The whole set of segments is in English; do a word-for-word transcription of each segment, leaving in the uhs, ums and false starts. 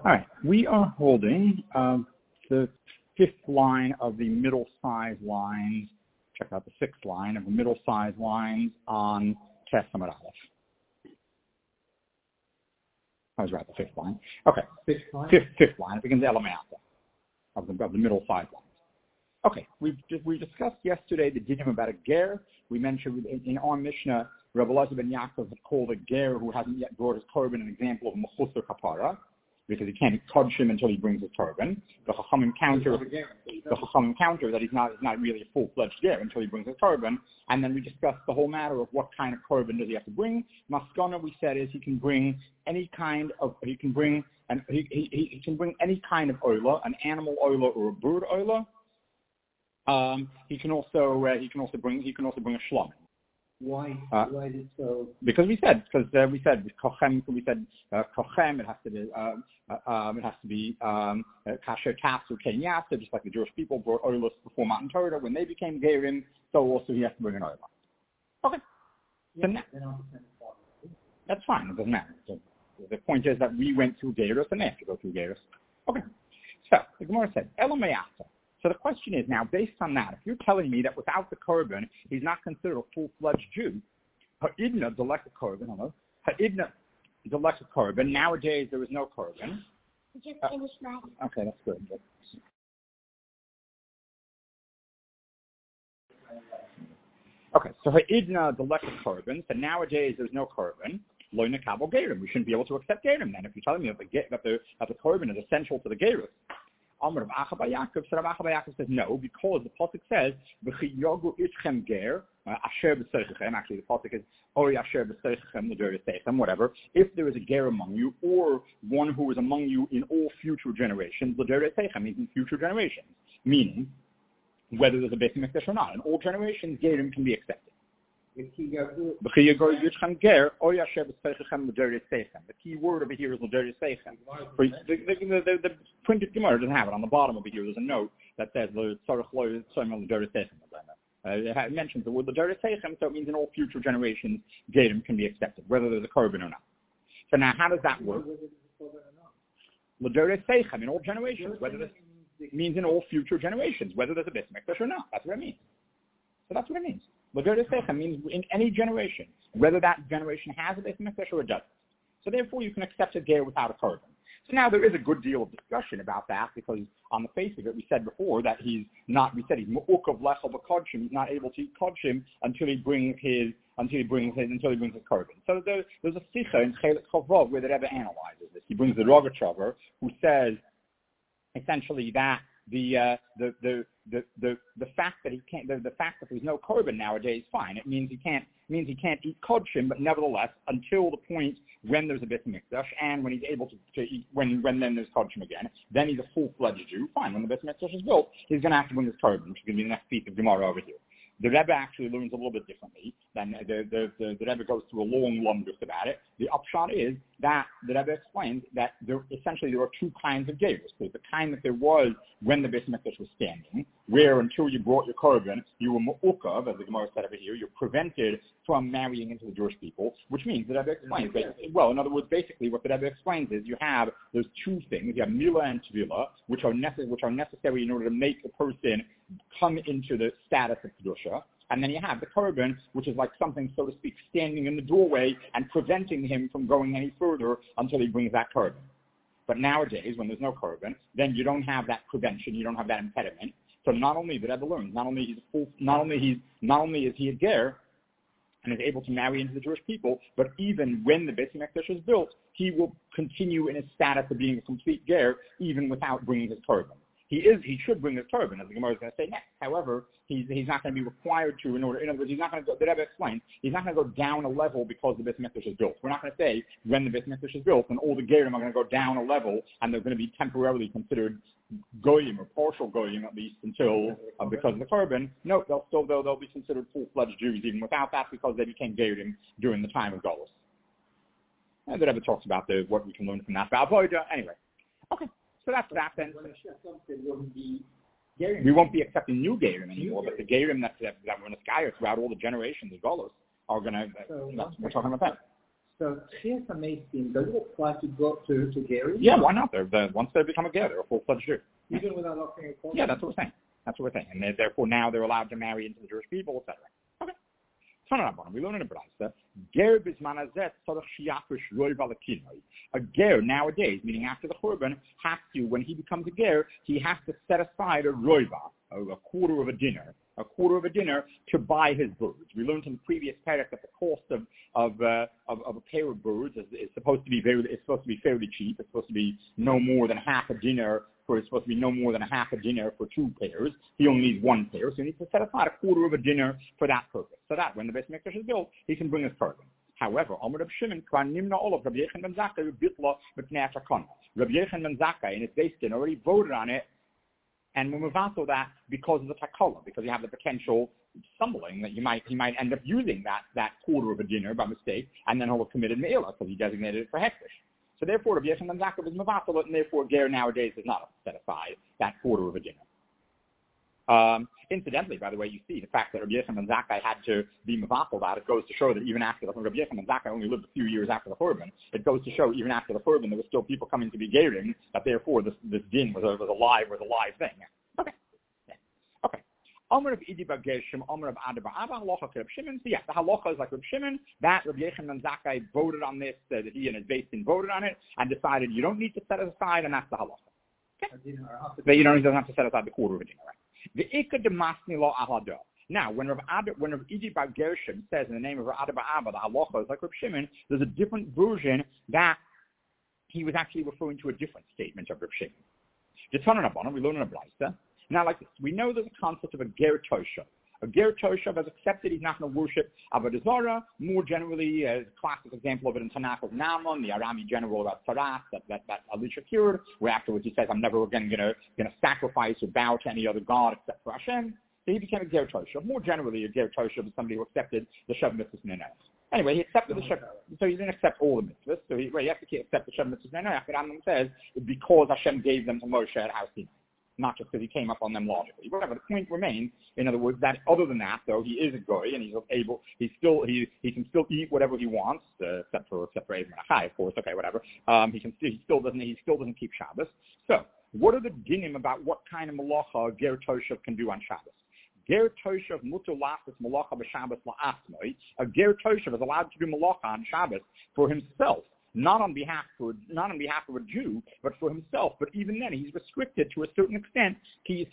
All right, we are holding uh, the fifth line of the middle size lines. Check out the sixth line of the middle size lines on Tes Amud Aleph. I was right, the fifth line. Okay, fifth line. Fifth, fifth line. It begins Elameata of the of the middle size lines. Okay, we we discussed yesterday the dinim about a ger. We mentioned in, in our Mishnah, Rabbi Elazar ben Yaakov called a ger who hasn't yet brought his korban an example of mechusar kapara, because he can't touch him until he brings his korban. The Chachamim counter, the Chachamim counter that he's not he's not really a full-fledged ger until he brings his korban. And then we discussed the whole matter of what kind of korban does he have to bring. Maskana, we said, is he can bring any kind of he can bring and he, he he can bring any kind of oila, an animal oila or a bird oila. Um, he can also uh, he can also bring he can also bring a shlom. Why? Uh, Why is it so? Because we said because uh, we said kochem we said uh, kochem it has to be um, uh, um, it has to be um, kasher tasu kenyasa, just like the Jewish people brought oilus before Matan Torah when they became gerim, so also he has to bring an oil. Okay, so now, that's fine. It doesn't matter. So the point is that we went through gerus and they have to go through gerus. Okay, so the Gemara said elamayasa. So the question is now, based on that, if you're telling me that without the korban, he's not considered a full-fledged Jew, ha'idna delek korban, hello, ha'idna delek korban, nowadays there is no korban. Just Uh, finish my... okay, that's good. Okay, so ha'idna delek korban, so nowadays there's no korban, lo nekabel gerim. We shouldn't be able to accept gerim then. If you're telling me that the, that the, that the korban is essential to the gerus. Amar of Acha bar Yaakov, so Rav Acha bar Yaakov says no, because the pasuk says v'chi yogu itchem ger asher b'seichechem. Actually, the pasuk is ori asher b'seichechem l'der seichem. Whatever. If there is a ger among you, or one who is among you in all future generations, l'der seichem means in future generations, meaning whether there's a Beit Mikdash or not. In all generations, gerim can be accepted. The key word over here is l'der seichem. The, the, the, the printed Gemara doesn't have it. On the bottom over here, there's a note that says l'tzarech lo yitzayim l'der seichem. It mentions the word l'der seichem, so it means in all future generations, gerim can be accepted, whether there's a korban or not. So now, how does that work? L'der seichem in all generations, whether this means in all future generations, whether there's a Beit Mikdash or not. That's what it means. So that's what it means. L'der seichem means in any generation, whether that generation has a Beit Mikdash or it doesn't. So therefore, you can accept a ger without a korban. So now there is a good deal of discussion about that, because on the face of it, we said before that he's not. We said he's mu'ukav lechel b'kodshim. He's not able to eat kodshim until he brings his until he brings his until he brings his korban. So there, there's a sicha in Chelik Chavov where the Rebbe analyzes this. He brings the Rogachover, who says essentially that the uh, the, the the the the fact that he can't the, the fact that there's no korban nowadays, fine. It means he can't means he can't eat kodshim, but nevertheless, until the point when there's a Beit Mikdash and when he's able to, to eat when when then there's kodshim again, then he's a full-fledged Jew. Fine. When the Beit Mikdash is built, he's going to have to bring his korban, which is going to be the next piece of Gemara over here. The Rebbe actually learns a little bit differently. Then the, the, the, the Rebbe goes through a long lumdus about it. The upshot is that the Rebbe explains that there essentially there are two kinds of gerus. There's the kind that there was when the Beit Mikdash was standing, where until you brought your korban, you were mu'ukav, as the Gemara said over here, you're prevented from marrying into the Jewish people, which means the Rebbe explains, well, in other words, basically what the Rebbe explains is you have those two things, you have milah and tevilah, which are, necess- which are necessary in order to make a person come into the status of kedusha. And then you have the korban, which is like something, so to speak, standing in the doorway and preventing him from going any further until he brings that korban. But nowadays, when there's no korban, then you don't have that prevention, you don't have that impediment. So not only the Rebbe learns, not only he's full, not only he's not only is he a ger and is able to marry into the Jewish people, but even when the Beit Mikdash is built, he will continue in his status of being a complete ger, even without bringing his korban. He is. He should bring his korban, as the Gemara is going to say next. However, he's he's not going to be required to in order. In other words, he's not going to go. The Rebbe explains he's not going to go down a level because the Beit Mikdash is built. We're not going to say when the Beit Mikdash is built, and all the gerim are going to go down a level, and they're going to be temporarily considered goyim or partial goyim at least until uh, because of the korban. No, they'll still they'll, they'll be considered full-fledged Jews even without that because they became gerim during the time of Golus. And the Rebbe talks about the what we can learn from that. Anyway, okay. So that's that then. We won't be accepting new Gerim anymore, but the Gerim that, that, that were in the sky throughout all the generations of Golos are going to, uh, we're talking about that. So Chias HaMeisim, does it apply to go to, to Gary? Yeah, why not? They're, they're, once they become a Ger, they're a full-fledged Jew. Even without offering a call? Yeah, that's what we're saying. That's what we're saying. And they, therefore now they're allowed to marry into the Jewish people, et cetera. Okay. We learn in the Braisa, Ger bisman hazeh tzarich shiyafish roiv al hakinoi. A Ger nowadays, meaning after the Churban, has to, when he becomes a Ger, he has to set aside a roiva, a, a quarter of a dinner, a quarter of a dinner to buy his birds. We learned in the previous parak that the cost of of, uh, of of a pair of birds is, is supposed to be very, it's supposed to be fairly cheap. It's supposed to be no more than half a dinner. For it's supposed to be no more than a half a dinner for two pairs. He only needs one pair, so he needs to set aside a quarter of a dinner for that purpose. So that when the Beis Mikdash is built, he can bring his carbon. However, Amar Reb Shimon, Kvan Nimna Olav, Rabbi Yechon ben Zakkai, Bitla, B'Pnei HaTakana. Rabbi Yechon ben Zakkai and his Beis Din already voted on it, and we mavato that because of the takala, because you have the potential stumbling that you might he might end up using that that quarter of a dinner by mistake, and then he'll have committed me'ila because he designated it for hektish. So therefore, Rabbi Yechon ben Zakkai was mavato, and therefore Ger nowadays does not set aside that quarter of a dinner. Um, incidentally, by the way, you see the fact that Rabbi Yechon ben Zakkai had to be mavato that, it goes to show that even after the Rabbi Yechon ben Zakkai only lived a few years after the Churban, it goes to show even after the Churban there were still people coming to be gerim, that therefore this this din was a was a live was a live thing. Okay. Yeah. Okay. Omer of Idi bar Gershom, Omer of Ada bar Abba, halacha of Reb Shimon. So yeah, the halacha is like Reb Shimon. That Rabbi Yechon ben Zakkai voted on this, uh, that he and his Beis Din voted on it, and decided you don't need to set it aside, and that's the halacha. Okay. But you don't, you don't have to set aside the quarter of a dinner, right? The Ikka de Masni lo Ahado. Now, when Rav Ada, when Rav Idi bar Gershom says in the name of Rav Ada bar Abba, the halacha is like Reb Shimon, there's a different version that he was actually referring to a different statement of Reb Shimon. The Tanna Rabbanan, we learn in a Braisa. Now, like this, we know there's a concept of a Ger Toshav. A Ger Toshav has accepted he's not going to worship Avodah Zarah. More generally, a classic example of it in Tanakh of Naaman, the Arami general about Saras, that, that, that Elisha cured, where afterwards he says, I'm never again going to going to sacrifice or bow to any other god except for Hashem. So he became a Ger Toshav. More generally, a Ger Toshav is somebody who accepted the Shav Mitzvahs Nenech. Anyway, he accepted the Shav, so he didn't accept all the mitzvahs. So he, well, he has to accept the Shav Mitzvahs Nenech, but Rambam says, because Hashem gave them to Moshe at Har Sinai. Not just because he came up on them logically. Whatever, the point remains, in other words, that other than that, though, he is a goy, and he's able, he's still, he he can still eat whatever he wants, uh, except for, except for Eivin Achai, of course, okay, whatever. Um, he can still, he still doesn't, he still doesn't keep Shabbos. So, what are the dinim about what kind of malacha a Ger Toshav can do on Shabbos? Ger Toshav mutar lasas malacha b'Shabbos la'asmoi. A Ger Toshav is allowed to do malacha on Shabbos for himself. Not on behalf for not on behalf of a Jew, but for himself. But even then, he's restricted to a certain extent. He's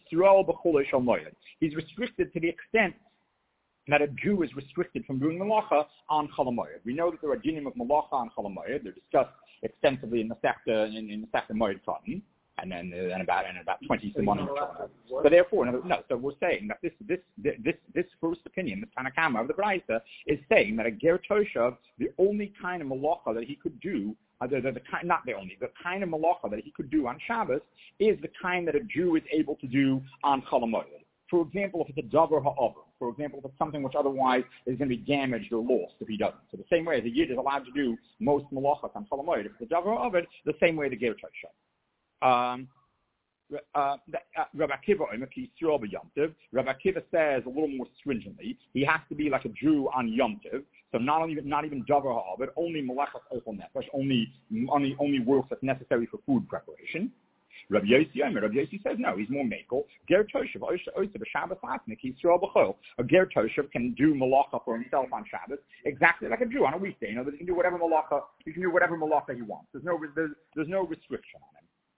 He's restricted to the extent that a Jew is restricted from doing malacha on Chol HaMoed. We know that there are dinim of malacha on Chol HaMoed. They're discussed extensively in the Sefta in, in the Sefta Moed Cotton, and then uh, and about and about twenty Simon in the So therefore, no, no. So we're saying that this this this this first opinion, the Tanna Kamma of the Braisa, is saying that a Ger Toshav, the only kind of malacha that he could do, uh, the, the, the kind, not the only, the kind of malacha that he could do on Shabbos is the kind that a Jew is able to do on Chol HaMoed. For example, if it's a davar ha'avar, for example, if it's something which otherwise is going to be damaged or lost if he doesn't. So the same way as a Yid is allowed to do most malachas on Chol HaMoed, if it's a davar ha'avar, the same way the Ger Toshav. Um, uh, uh, Rabbi Akiva Rabbi Akiva says a little more stringently, he has to be like a Jew on Yom Tov, so not only not even davar ha'avar, only malachas ochel nefesh, only only only work that's necessary for food preparation. Rabbi Yossi, Rabbi Yossi says no, he's more makel. Ger Toshav, a Ger Toshav can do malacha for himself on Shabbos exactly like a Jew on a weekday. You know, he can do whatever malacha, he can do whatever malacha he wants. There's no there's, there's no restriction on him.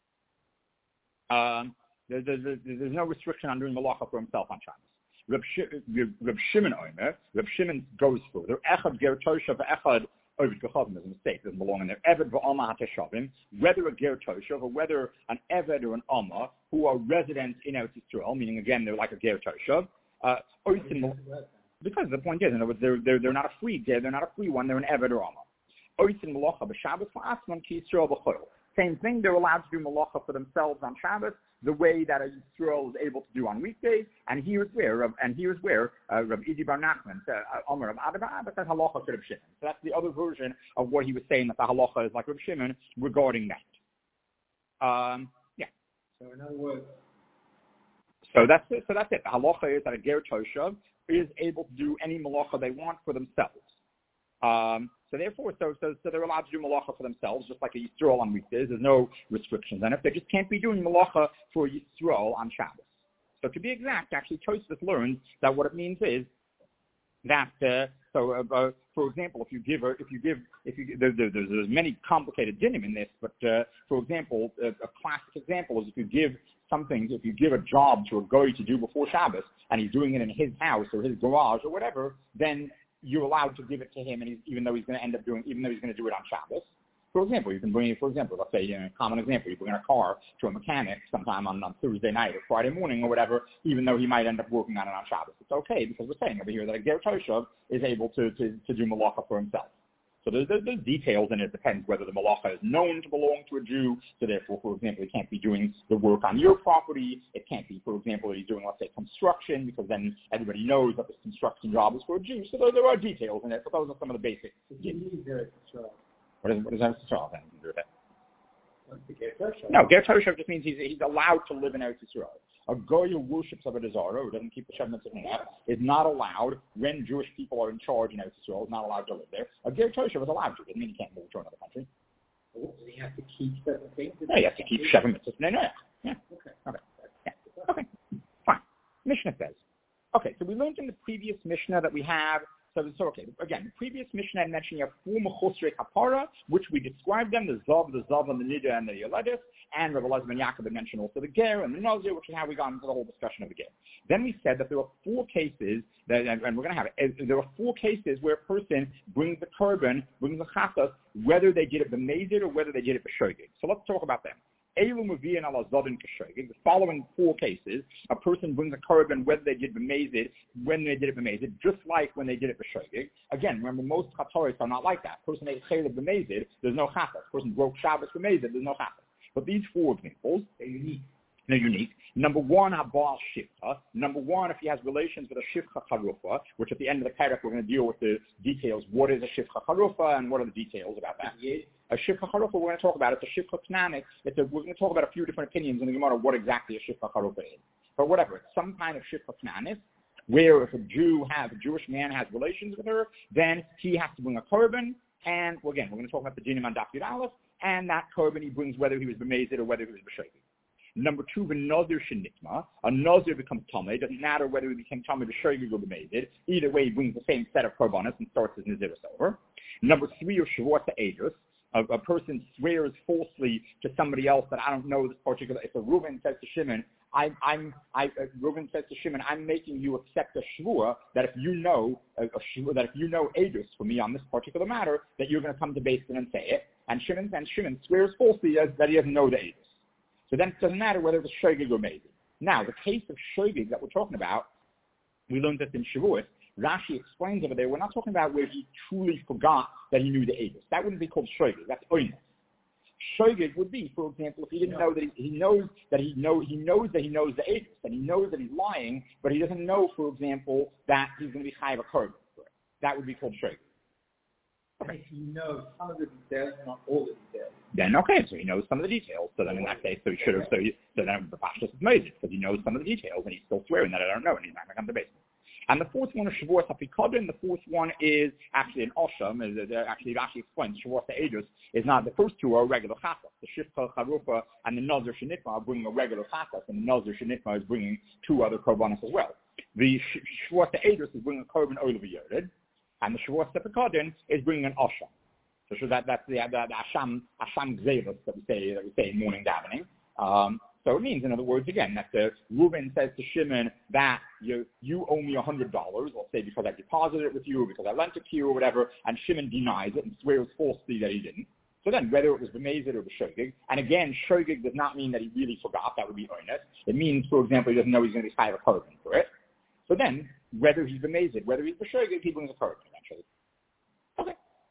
Um, there, there, there, there's no restriction on doing malacha for himself on Shabbos. Reb, Sh- Reb Shimon Omer, Reb Shimon goes further. Echad Ger Toshav, Echad Ovid Kechavim is a mistake. Doesn't belong in there. Eved v'Alma HaTeshavim, whether a Ger Toshav or whether an Eved or an Alma who are residents in Eretz Yisrael, meaning again they're like a Ger Toshav. Uh, because the point is, in other words, they're they're they're not a free Ger, they're not a free one. They're an Eved or Alma. Oitzin Malacha b'Shabbos la'asman ki Yisrael b'Chol. Same thing, they're allowed to do malacha for themselves on Shabbos, the way that a Yisrael is able to do on weekdays. And here's where, and here's where uh, Rabbi Idi bar Nachman, uh, Omer of Ada bar Abba says halacha to Reb Shimon. So that's the other version of what he was saying, that the halacha is like Reb Shimon regarding that. Um, yeah. So in other words, so that's it. So that's it. The halacha is that a Ger Toshav is able to do any malacha they want for themselves. Um, so therefore, so, so so they're allowed to do malacha for themselves, just like a Yisrael on weekdays. There's no restrictions on it. They just can't be doing malacha for Yisrael on Shabbos. So to be exact, actually, Tosfos learns that what it means is that uh, so uh, uh, for example, if you give a, if you give if you there, there, there's, there's many complicated dinim in this, but uh, for example, a, a classic example is if you give something, if you give a job to a guy to do before Shabbos, and he's doing it in his house or his garage or whatever, then you're allowed to give it to him, and he's, even though he's going to end up doing, even though he's going to do it on Shabbos. For example, you can bring, for example, let's say, you know, a common example, you bring a car to a mechanic sometime on, on Thursday night or Friday morning or whatever, even though he might end up working on it on Shabbos. It's okay, because we're saying over here that a Ger Toshav is able to, to, to do malacha for himself. So there's, there's, there's details, and it depends whether the malacha is known to belong to a Jew. So therefore, for example, he can't be doing the work on your property. It can't be, for example, that he's doing, let's say, construction, because then everybody knows that this construction job is for a Jew. So there, there are details in it, but those are some of the basics. What is, what does that have to do with it? No, Ger Toshav just means he's, he's allowed to live in Eretz Yisrael. A goy who worships Avodah Zarah, who doesn't keep the Shem Mitzvah, is not allowed, when Jewish people are in charge in Eretz Yisrael, is not allowed to live there. A Ger Toshav is allowed to. It doesn't mean he can't move to another country. Does he have to keep certain things? No, he has to keep Shem Mitzvah. No, no, yeah. Okay. Okay. Yeah. Okay. Fine. Mishnah says. Okay, so we learned in the previous Mishnah that we have. So, so okay, again, the previous Mishnah I mentioned you have four Mechusrei Kapara, which we described them, the Zav, the Zav, and the Nida, and the Yoledis, and Rabbi Elazar ben Yaakov had mentioned also the Ger and the Nazir, which is how we got into the whole discussion of the Ger. Then we said that there are four cases, that, and we're going to have it, there are four cases where a person brings the korban, brings the Chatas, whether they did it b'mezid or whether they did it b'shogeg. So let's talk about them. The following four cases, a person brings a korban whether they did b'mezid, when they did it b'mezid, just like when they did it b'shogeg. Again, remember, most chatoris are not like that. Person ate chaylev b'mezid, there's no chatas. Person broke Shabbos b'mezid, there's no chatas. But these four examples, they're unique. They're unique. Number one, Abal Shifcha. Number one, if he has relations with a Shifcha Charufa, which at the end of the parak we're going to deal with the details. What is a Shifcha Charufa and what are the details about that? A Shifcha Charufa we're going to talk about. It's a Shifcha Knanik. It's a, we're going to talk about a few different opinions in the Gemara what exactly a Shifcha Charufa is. But whatever, it's some kind of Shifcha Knanis, where if a Jew has, a Jewish man has relations with her, then he has to bring a korban. And well, again, we're going to talk about the dinim on Daf Yud Aleph, and that korban he brings whether he was b'mezid or whether he was b'shogeg. Number two, v'nazir shenitma. A nazir becomes tamei. It doesn't matter whether he became tamei b'shogeg or b'mezid. Either way, he brings the same set of korbanos and starts his naziris over. Number three, or shavuot ha'edus. A, a person swears falsely to somebody else that I don't know this particular. If a Reuven says to Shimon, I, I'm, I, uh, Reuven says to Shimon, I'm making you accept a shvua that if you know a, a shvua, that if you know edus for me on this particular matter, that you're going to come to Beis Din and say it. And Shimon and Shimon swears falsely as, that he doesn't know the edus. So then it doesn't matter whether it's shogeg or mezid. Now, the case of shogeg that we're talking about, we learned this in Shavuot. Rashi explains over there, we're not talking about where he truly forgot that he knew the edus. That wouldn't be called shogeg. That's oinus. Shogeg would be, for example, if he didn't know that he, he knows that he know he knows that he knows the edus, and he knows that he's lying, but he doesn't know, for example, that he's going to be chayav a korban for it. That would be called shogeg. Okay. If he knows some of the details, not all the details. Then okay, so he knows some of the details. So then in that case, so he should have. So, he, so then the pashtus is made because he knows some of the details, and he's still swearing that I don't know, and he's not going to come to basement. And the fourth one is Shavuot HaPikadon. The fourth one is actually an Osham. Actually, it actually explains Shavuot HaEdus is not, the first two are regular chatas. The Shifcha Charufa and the Nazir Shenitma are bringing a regular chatas, and the Nazir Shenitma is bringing two other korbanos as well. The Shavuot HaEdus is bringing a korban Olav Yored, and the Shavuot HaPikadon is bringing an Osham. So that, that's the, the, the Asham, Asham Gzeirus that we say, that we say in morning davening. Um, So it means, in other words, again, that the Reuben says to Shimon that you you owe me one hundred dollars, let's say because I deposited it with you, or because I lent it to you, or whatever, and Shimon denies it and swears falsely that he didn't. So then, whether it was b'mezid or b'shogeg, and again, shogeg does not mean that he really forgot, that would be oinus. It means, for example, he doesn't know he's going to be chayav a korban for it. So then, whether he's b'mezid, whether he's b'shogeg, he brings a korban eventually. Okay.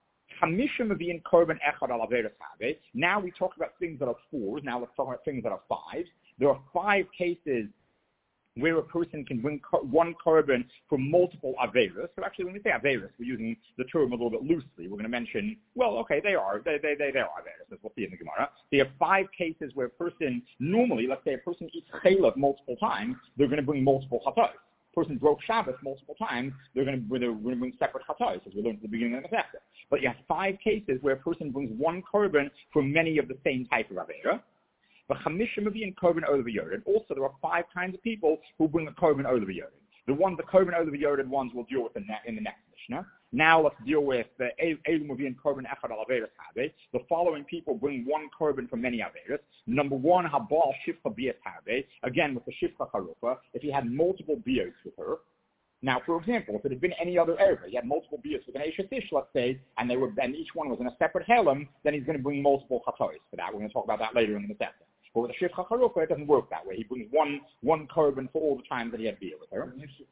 Now we talk about things that are fours. Now let's talk about things that are fives. There are five cases where a person can bring one korban for multiple averos. So actually, when we say averos, we're using the term a little bit loosely. We're going to mention, well, okay, they are. They, they, they, they are averos, as we'll see in the Gemara. There are five cases where a person, normally, let's say a person eats chaylev multiple times, they're going to bring multiple chatos. person broke Shabbos multiple times, they're going to, they're going to bring separate chatos, as we learned at the beginning of the Masechta. But you have five cases where a person brings one korban for many of the same type of Avera. But Chamishim and korban over Yored. Also, there are five kinds of people who bring a korban over Yored. The ones, the korban over Yored ones, we'll deal with in, ne- in the next Mishnah. Now let's deal with the Eilu Mavin korban echad al Averas Habe. The following people bring one korban from many Averas. Number one, Habal Shifcha Bias Habe. Again, with the Shifcha Charufa, if he had multiple bios with her. Now, for example, if it had been any other area, he had multiple bios with an Eishes Ish, let's say, and they were, and each one was in a separate Helam, then he's going to bring multiple Chatois for that. We're going to talk about that later in the Masechta. But with a Shifcha Charufa, it doesn't work that way. He brings one one korban for all the times that he had beer with her.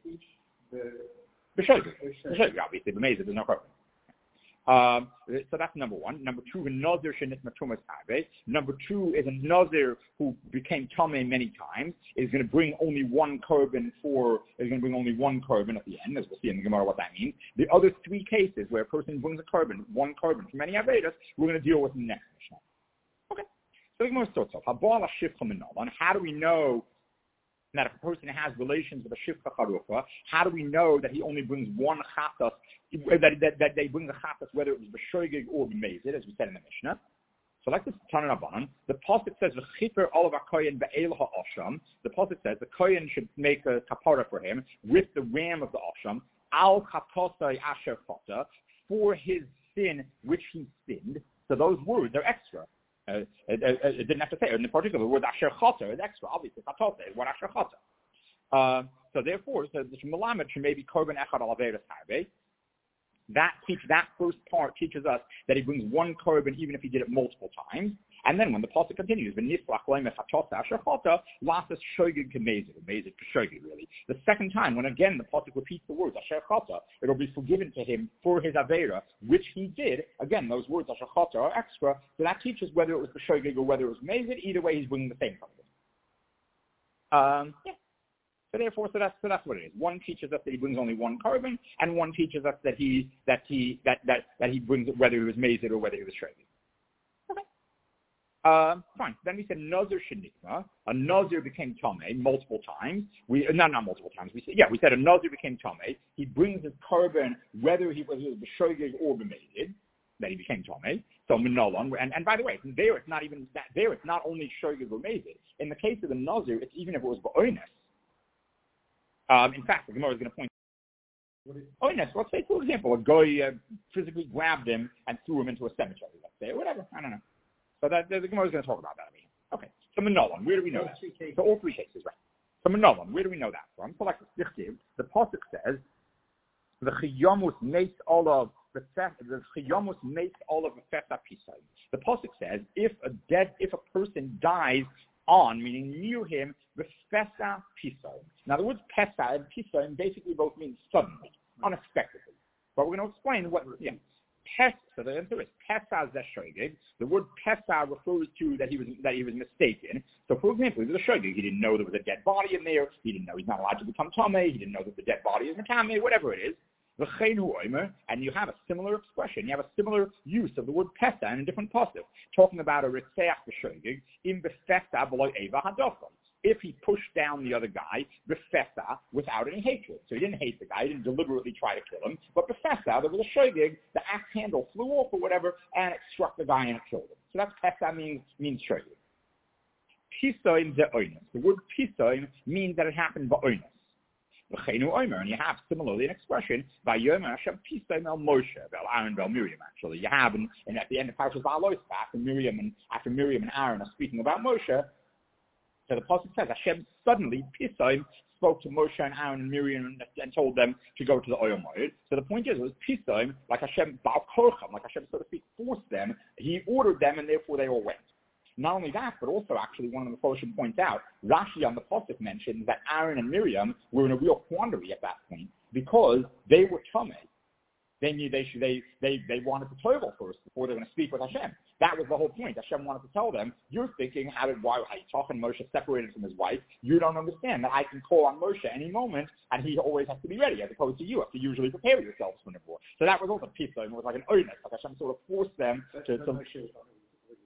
B'shogeg. B'shogeg, obviously. B'mezid, there's no korban. Um, so that's number one. Number two, a Nazir shenit matumas habe. Number two is a Nazir who became Tameh many times, is going to bring only one korban for, is going to bring only one korban at the end, as we'll see in the Gemara what that means. The other three cases where a person brings a korban, one korban from many Avedas, we're going to deal with in the next Mishnah. Okay. So the Gemara starts off. Habal Shifcha Minolan. How do we know that if a person has relations with a Shifcha Charufa, how do we know that he only brings one chatas, that, that, that they bring the chatas whether it was b'shogeg or b'mezid, as we said in the Mishnah? So like this Tanan Abanan, the pasuk says v'chiper olav hakoyin be'el ha'asham. The pasuk says the koyin should make a kapara for him with the ram of the asham al chatasai asher chata, for his sin which he sinned. So those words are extra. Uh, it, it, it didn't have to say it. In particular, the word asher chata is extra. Obviously, chatos is what asher chata. Uh, so therefore, so the melamed should maybe korban echad al averas harbe. That teach that first part teaches us that he brings one korban even if he did it multiple times. And then when the pasuk continues, v'nisflach loim echatos asher chata lasas shogeg k'mezid, mezid k'shogeg really. The second time, when again the pasuk repeats the words asher chata, it'll be forgiven to him for his avera, which he did. Again, those words asher chata are extra, so that teaches whether it was k'shogeg or whether it was mezid. Either way, he's bringing the same korban. Um, yeah. So therefore, so that's so that's what it is. One teaches us that he brings only one korban, and one teaches us that he that he that that, that he brings it whether he was mezid or whether he was shogeg. Okay. Uh, fine. Then we said Nazir Shenikma. A Nazir became Tameh multiple times. We uh, not not multiple times. We said yeah. We said a Nazir became Tameh. He brings his korban whether he was b'shogeg or b'mezid. That he became Tameh. So Minolan. And and by the way, there it's not even that there it's not only shogeg or mezid. In the case of the Nazir, it's even if it was ba'onis. Um, in fact, the Gemara is going to point. Oh, yes. Let's say, for example, a guy uh, physically grabbed him and threw him into a cemetery. Let's say, or whatever. I don't know. So that the Gemara is going to talk about that. I mean, okay. So Minolan, where do we know that? So all three cases, right? So Minolan, where do we know that from? So like the the pasuk says, the chiyamus makes all of the the chiyamus makes all of the feta pisai. The pasuk says, if a dead, if a person dies on, meaning near him, the Pesa Pisayim. Now the words Pesa and Pisayim basically both mean suddenly, unexpectedly. But we're going to explain what, yeah. Pesa, so the answer is Pesa Zeshogeg. The word Pesa refers to that he was that he was mistaken. So for example, he was a Shogeg. He didn't know there was a dead body in there. He didn't know he's not allowed to become Tameh. He didn't know that the dead body is Metame, whatever it is. And you have a similar expression. You have a similar use of the word pesa in a different pasuk, talking about a retzeach b'shogeg in befesa below eva hadofim. If he pushed down the other guy befesa without any hatred, so he didn't hate the guy, he didn't deliberately try to kill him, but befesa there was a shogeg, the axe handle flew off or whatever, and it struck the guy and it killed him. So that's pesa means means shogeg. Pisoim ze'oinus. The word pisoim means that it happened ba'oinus. And you have similarly an expression by Yom Hashem Pisay Mel Moshe, Bel Aaron, Bel Miriam. Actually, you have, and, and at the end of Parshas Va'alos, after Miriam and after Miriam and Aaron are speaking about Moshe, so the pasuk says Hashem suddenly Pisay spoke to Moshe and Aaron and Miriam and, and told them to go to the Oyel Moed. So the point is, it was Pisay, like Hashem Ba'al Korcham, like Hashem so to speak forced them. He ordered them, and therefore they all went. Not only that, but also actually one of the Mephoshim points out, Rashi on the pasuk mentions that Aaron and Miriam were in a real quandary at that point because they were Tameh. They knew they should, they, they, they wanted to toivel first before they were going to speak with Hashem. That was the whole point. Hashem wanted to tell them, you're thinking, how did why Hayitach and Moshe separated from his wife? You don't understand that I can call on Moshe any moment, and he always has to be ready, as opposed to you have to usually prepare yourselves for the war. So that was also pizza, and it was like an oinus, like Hashem sort of forced them to... to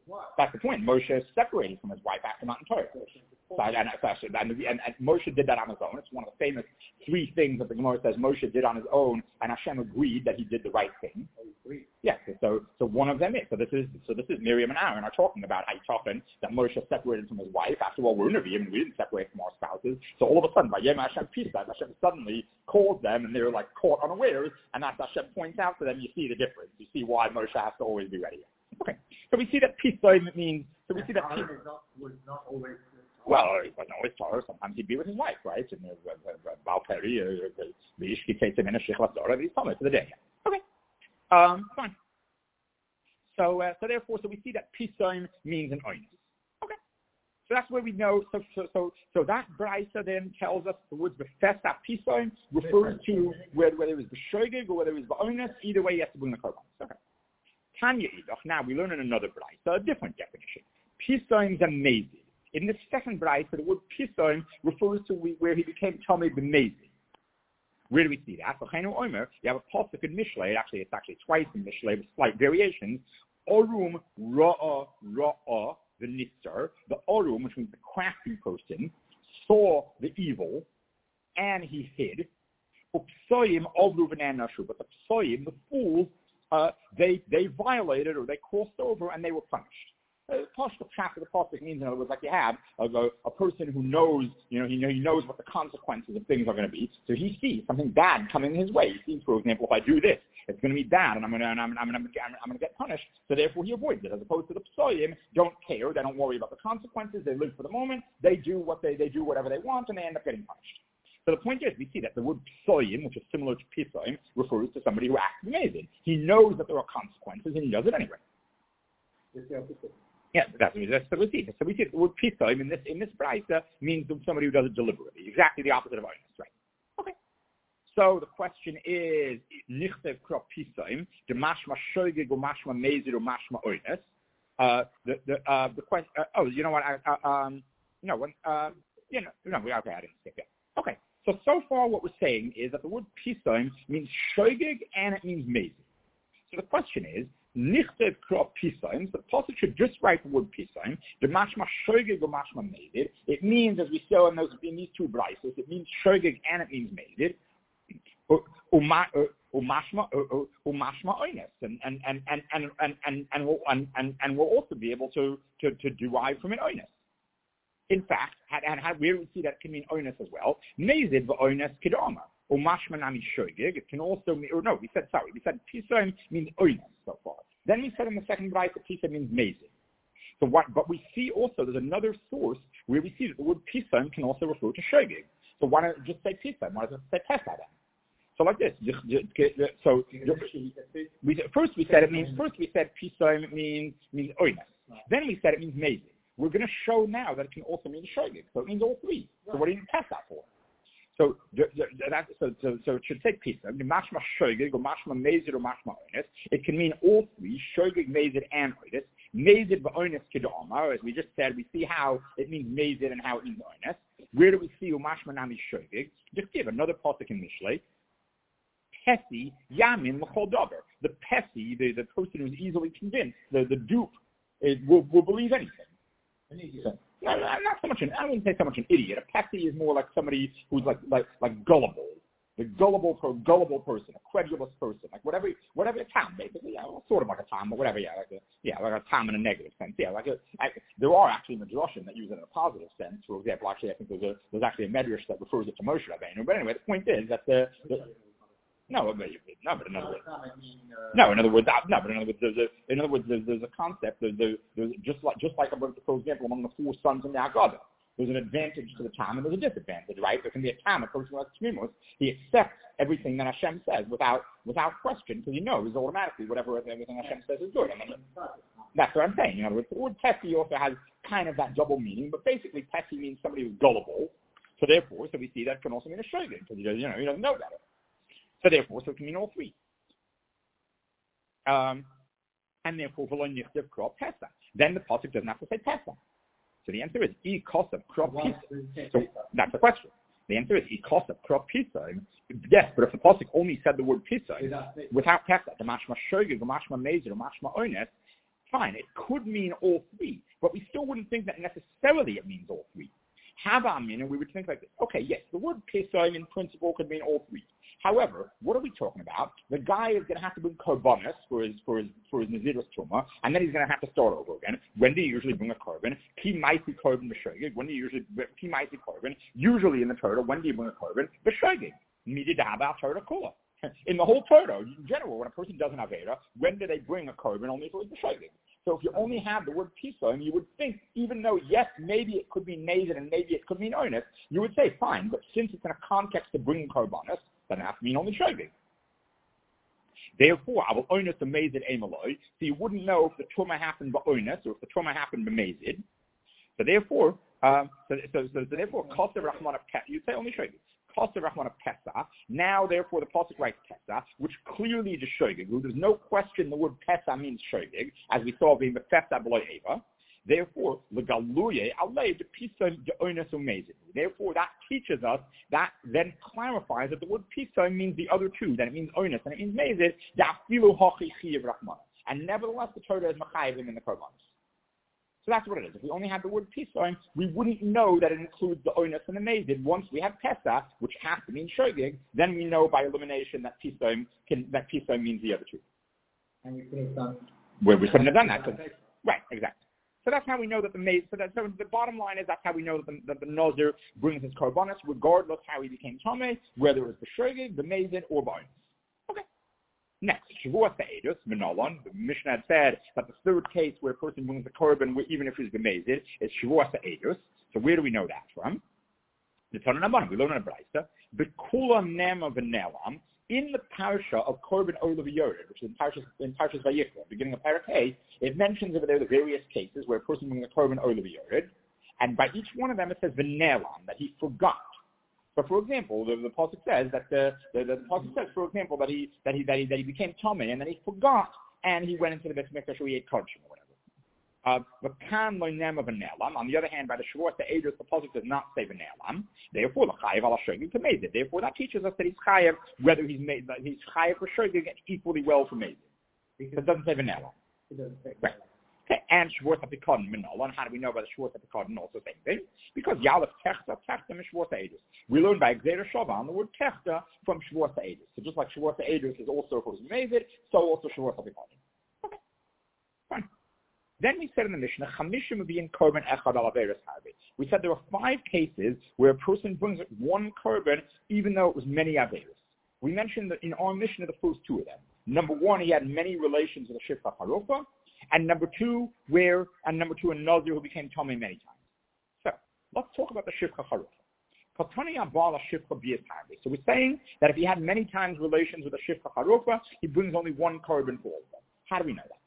That's the point. Moshe is separated from his wife after Mount Torah. So, and, and, and, and Moshe did that on his own. It's one of the famous three things that the Gemara says Moshe did on his own, and Hashem agreed that he did the right thing. Yes. Yeah, so, so one of them is. So this is so this is Miriam and Aaron are talking about how talking that Moshe separated from his wife. After all, we're in Nevi'im and we didn't separate from our spouses. So all of a sudden, by Yom Hashem Pesach, Hashem suddenly calls them, and they're like caught unawares. And as Hashem points out to them, you see the difference. You see why Moshe has to always be ready. Okay. So we see that Pesach means. So we see that Pesach was not always. Well, he wasn't always Torah. Sometimes he'd be with his wife, right? And Baal Peri, the Ishki takes him in a Shechlas Torah, he's Thomas for the day. Okay, um, fine. So, uh, so therefore, so we see that Pisoim means an oinus. Okay, so that's where we know. So, so, so, so that Braisa then tells us the words Befesta Pisoim refers to whether, whether it was the Shogeg or whether it was the oinus. Either way, you have to bring the korban. Okay. Tanya Idach. Now we learn in another Braisa a different definition. Pisoim is amazing. In the second Braisa, the word Pisoim refers to where he became Talmud B'mezid. Where do we see that? For Chaynu Omer, you have a pasuk in Mishlei. Actually, it's actually twice in Mishlei with slight variations. Orum Ra'a Ra'a the Nitzer. The Orum, which means the crafty person, saw the evil, and he hid. Upsoim Ovru V'nan Nashu. But the Psoim, the fools, uh, they they violated or they crossed over and they were punished. Uh, Pashto chapter the pasuk means, in other words, like you have a, a, a person who knows, you know, he, he knows what the consequences of things are going to be. So he sees something bad coming his way. He sees, for example, if I do this, it's going to be bad, and I'm going to, and I'm, I'm, I'm, I'm going to get punished. So therefore, he avoids it. As opposed to the psoim, don't care, they don't worry about the consequences. They live for the moment. They do what they, they do whatever they want, and they end up getting punished. So the point is, we see that the word psoim, which is similar to pisoim, refers to somebody who acts amazing. He knows that there are consequences, and he does it anyway. Yeah, that's what we see. So we see the word pisoim in this in this brayta means somebody who does it deliberately, exactly the opposite of oinus, right? Okay. So the question is, nichtav krop pisoim, the mashma shogeg or mashma mezid or mashma oinus. Uh, the the uh, the question. Uh, oh, you know what? I, uh, um, no, when uh, you know, no, we okay. I didn't skip it. Okay. So so far, what we're saying is that the word pisoim means shogeg and it means mezid. So the question is, nichtav krop pisoim. So the pasuk should just write the word pisoim. The mashma shogeg or mashma mezid. It means, as we saw in those in these two braysos, it means shogeg and it means mezid. Umashma umashma oinus, and and and and and and and and we'll, and, and, and we'll also be able to to, to derive from it oinus. In fact, and how where we see that it can mean oinus as well. Mezid v'oinus kedama. Umashma nami shogeg. It can also mean, or no, we said sorry, we said pisoim means oinus so far. Then we said in the second brayta that pisoim means mezid. So what? But we see also there's another source where we see that the word pisoim can also refer to shogeg. So why don't just say pisoim? Why doesn't it say pesach then? So like this. So we, first we said it means first we said pisoim means means oinus. Then we said it means mezid. We're going to show now that it can also mean shogeg. So it means all three. So what do you need pesach for? So, that, so, so, so it should say pisoim. Mashma shogeg or mashma mezid or mashma oinus. It can mean all three: shogeg, mezid, and oinus. Mezid v'oinus kedama, as we just said, we see how it means mezid and how it means oinus. Where do we see umashma nami shogeg? Just give another pasuk in Mishlei. Pesi yamin l'chol davar. The pesi, the, the person who's easily convinced, the, the dupe, it will, will believe anything. So, no, not so much an, I wouldn't say so much an idiot. A pesi is more like somebody who's like like like gullible. The gullible, gullible person, a credulous person, like whatever, whatever a Tom, basically, yeah, well, sort of like a Tom, but whatever, yeah, like a, yeah, like a Tom in a negative sense, yeah, like a, I, there are actually midrashim that use it in a positive sense. For example, actually, I think there's a, there's actually a medrash that refers it to Moshe Rabbeinu. But anyway, the point is that the, the no, but, no, but in other words, no, in other words, no, but in other words, there's a, in other words, there's, there's a concept, there's, there's just like, just like, for example, among the four sons in the Haggadah. There's an advantage to the Tam and there's a disadvantage, right? There can be a Tam, a person who has Tmimos. He accepts everything that Hashem says without without question because he knows automatically whatever everything Hashem says is good. I mean, that's what I'm saying. In other words, the word Pesi also has kind of that double meaning, but basically Pesi means somebody who's gullible. So therefore, so we see that can also mean a shogeg because he doesn't, you know, he doesn't know better. So therefore, so it can mean all three. Um, and therefore, then the pasuk doesn't have to say Pesach. So the answer is e kosav krop pisa. So that's the question. The answer is e kosav krop pisa. Yes, but if the pasuk only said the word pisa without pesach, the mashma shogeg, the mashma mezid, the mashma oinus, Fine, it could mean all three, but we still wouldn't think that necessarily it means all three. Havamina, we would think like this. Okay, yes, the word Pesach in principle could mean all three. However, what are we talking about? The guy is going to have to bring korbanos for his for his for his Nazirus Tumah, and then he's going to have to start over again. When do you usually bring a korban? Ki maisi korban b'shogeg. When do you usually ki maisi korban? Usually in the Torah, when do you bring a korban? B'shogeg. Midid haba Torah kula. In the whole Torah, in general, when a person does an avera, when do they bring a korban? Only for the b'shogeg. So if you only have the word Pesach, you would think, even though, yes, maybe it could mean Nazir and maybe it could mean Oinus, you would say, fine, but since it's in a context of bringing korbanos, then it has to mean only Shogeg. Therefore, I will Oinus the Mazid Emaloi, so you wouldn't know if the Tumah happened by Oinus or if the Tumah happened by Mazid. So therefore, um, so, so, so, so therefore, Kosev Rahman of Pesach, you'd say only Shogeg. Kosev Rahman of Pesach, now therefore the Pasuk writes Pesach, which clearly is Shogeg. There's no question the word Pesach means Shogeg, as we saw being the Pesach below Eva. Therefore, legaluye alei de pisa de oinus umezid. Therefore, that teaches us, that then clarifies that the word pisa means the other two, that it means oinus and it means mezid. Da'afilu hachi chiyav rachmana. And nevertheless, the Torah is machayivim in the korbanos. So that's what it is. If we only had the word pisa, we wouldn't know that it includes the oinus and the mezid. Once we have pesach, which has to mean shogeg, then we know by elimination that pisa can that pisa means the other two. And we could have done. Where we couldn't have done that. Right, exactly. So that's how we know that the maid. So, that, so the bottom line is that's how we know that the, that the Nazir brings his korbanos, regardless how he became Tomei, whether it was the Shogeg, the Mazid, or Ba'onis. Okay. Next, Shavuot Se'edus, Menolon. The Mishnah had said that the third case where a person brings the korban, even if he's the Mazid, is Shavuot Se'edus. So where do we know that from? The Tanna Nabban. We learn in a Brayta. B'kula Nema V'Nelam. In the parsha of Korban Olav Yored, which is in Parshas in Parshas Vayikra, beginning of Parak A, it mentions over there the various cases where a person brings a Korban Olav Yored, and by each one of them it says V'Nelam, that he forgot. So, for example, the, the pasuk says that the the, the, the pasuk says, for example, that he that he that he, that he became Tomei and then he forgot and he went into the Beit Mikdash where he ate Kodshim or whatever. Uh, on the other hand, by the Shavuot Se'edus, the pasuk does not say v'ne'elam. Therefore, the chayav ala shogeg to mezid. Therefore, that teaches us that he's chayav whether he's made that he's chayav for shogeg equally well for mezid. Because it doesn't say v'ne'elam. It doesn't say right. Okay. And Shavuot HaPikadon Minolan. How do we know about the Shavuot HaPikadon? Also same thing. Because Yalef Techta Techta and Shavuot Se'edus. We learn by Gzeira Shavan the word Techta from Shavuot Se'edus. So just like Shavuot Se'edus is also for mezid, so also Shavuot HaPikadon. Okay. Fine. Then we said in the Mishnah, Chamishim would be in korban echad al averes harbe. We said there were five cases where a person brings one korban even though it was many averes. We mentioned that in our Mishnah the first two of them. Number one, he had many relations with a shifcha harofa, and number two, where and number two, a nazir who became tomei many times. So let's talk about the shifcha harofa. So we're saying that if he had many times relations with a shifcha harofa, he brings only one korban for all of them. How do we know that?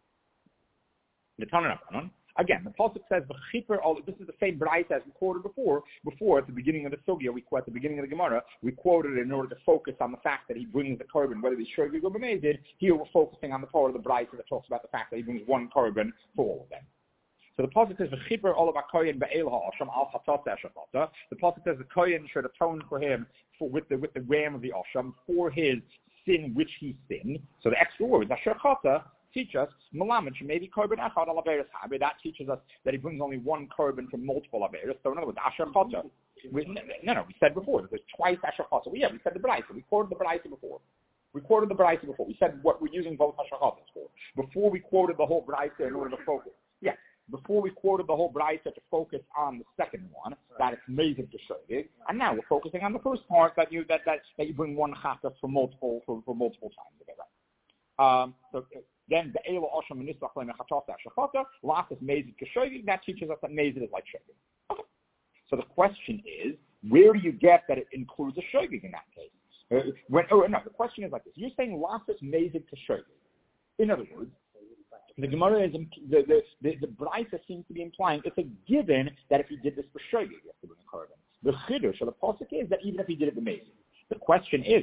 Again, the pasuk says all. This is the same brayta as we quoted before. Before at the beginning of the sugya, we at the beginning of the Gemara, we quoted it in order to focus on the fact that he brings the korban, whether he's shogeg or b'mezid. Here we're focusing on the part of the brayta that talks about the fact that he brings one korban for all of them. So the pasuk says v'chiper all of kohen be'el ha'asham al chatat ha'shachata. The pasuk says the kohen should atone for him for with the with the ram of the asham for his sin which he sinned. So the extra word asher chata teach us, maybe korban echad al averes habe. That teaches us that he brings only one korban from multiple averes. So in other words, asher chata. No, no, we said before that there's twice asher chata. Well, yeah, we said the brayta. We quoted the brayta before. We quoted the brayta before. We said what we're using both asher chatas for. Before we quoted the whole brayta in order to focus. Yeah. Before we quoted the whole brayta to focus on the second one, that it's mezid to shogeg, and now we're focusing on the first part that you that that, that you bring one chatas for multiple for, for multiple times. Okay, right. Um, so. Then the Elo Osham and Nisbach Lema Chatata Shachata, Lach is Mazid Keshogeg, that teaches us that Mazid is like Shogeg. Okay. So the question is, where do you get that it includes a Shogeg in that case? Uh, when, oh, no, the question is like this. You're saying Lach is Mazid Keshogeg. In other words, the Gemara is, the, the, the, the Brayta seems to be implying it's a given that if he did this for Shogeg, you have to bring a korban. The Chiddush, or the Pasuk is that even if he did it for Mazid. The question is,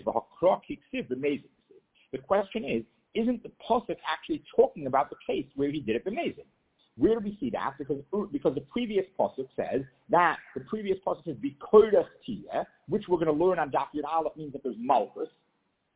the question is, isn't the pasuk actually talking about the case where he did it b'mezid? Where do we see that? Because because the previous pasuk says that the previous pasuk says bikodas tiyeh, which we're going to learn on Daf Yud Aleph means that there's malchus.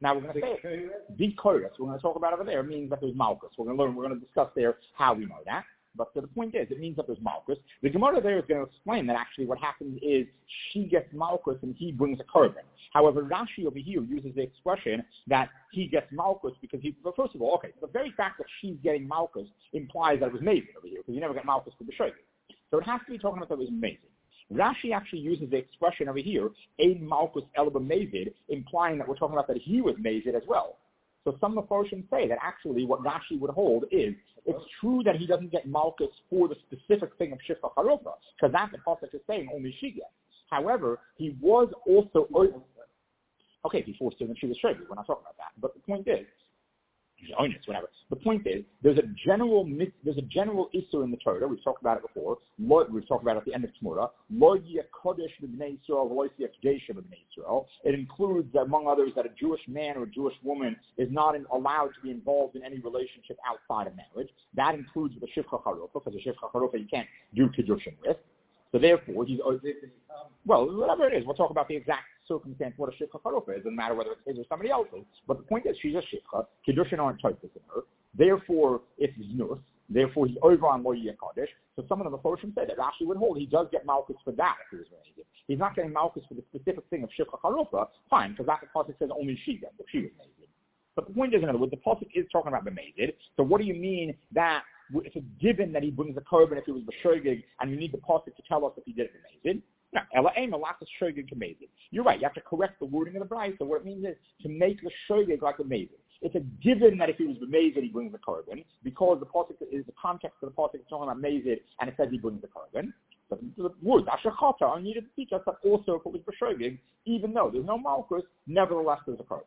Now we're going to say it. Bikoris, we're going to talk about over there, means that there's Malchus. We're going to learn, we're going to discuss there how we know that. But so the point is, it means that there's Malchus. The Gemara there is going to explain that actually what happens is she gets Malchus and he brings a korban. However, Rashi over here uses the expression that he gets Malchus because he, well, first of all, okay, the very fact that she's getting Malchus implies that it was Mazid over here, because you never get Malchus for the Shogeg. So it has to be talking about that it was Mazid. Rashi actually uses the expression over here, Ein Malchus Elba Mazid, implying that we're talking about that he was Mazid as well. So some of the Mephoshim say that actually what Rashi would hold is, it's true that he doesn't get Malchus for the specific thing of Shifcha Charofa, because that the Pasuk is saying only she gets. However, he was also, okay, if he forced her, then she was Shogeg. We're not talking about that. But the point is, whatever. The point is, there's a general there's a general issue in the Torah. We've talked about it before. We've talked about it at the end of Tmura. Lo yeh kodesh b'bnei Yisrael, lo yeh kedusha b'bnei Yisrael. It includes, among others, that a Jewish man or a Jewish woman is not in, allowed to be involved in any relationship outside of marriage. That includes the Shifcha Charofa, because the Shifcha Charofa you can't do kedushin with. So therefore, he's well, whatever it is, we'll talk about the exact circumstance what a shifcha charofa is. It doesn't matter whether it's his or somebody else's. But the point is, she's a shifcha. Kiddushin aren't typed in her. Therefore, it's znus. Therefore, he's over on lo yeh kodesh. So some of the Mephoshim said that Rashi would hold he does get malchus for that if he was married. He's not getting malchus for the specific thing of shifcha charofa. Fine, because that the pasuk says only she gets if she was married. But the point is, in other words, the pasuk is talking about the mazid. So what do you mean that it's a given that he brings the korban if he was b'shogeg, and you need the pasuk to tell us if he did it b'mazid? No, ela aim alakas shogeg k'mazid. You're right. You have to correct the wording of the brayso. So what it means is to make the shogeg like a mazid. It's a given that if he was b'mazid, he brings the korban, because the pasuk is the context of the pasuk is talking about mazid, and it says he brings the korban. But the word ashachata are needed to teach us that also if it was b'shogeg, even though there's no malchus, nevertheless there's a korban.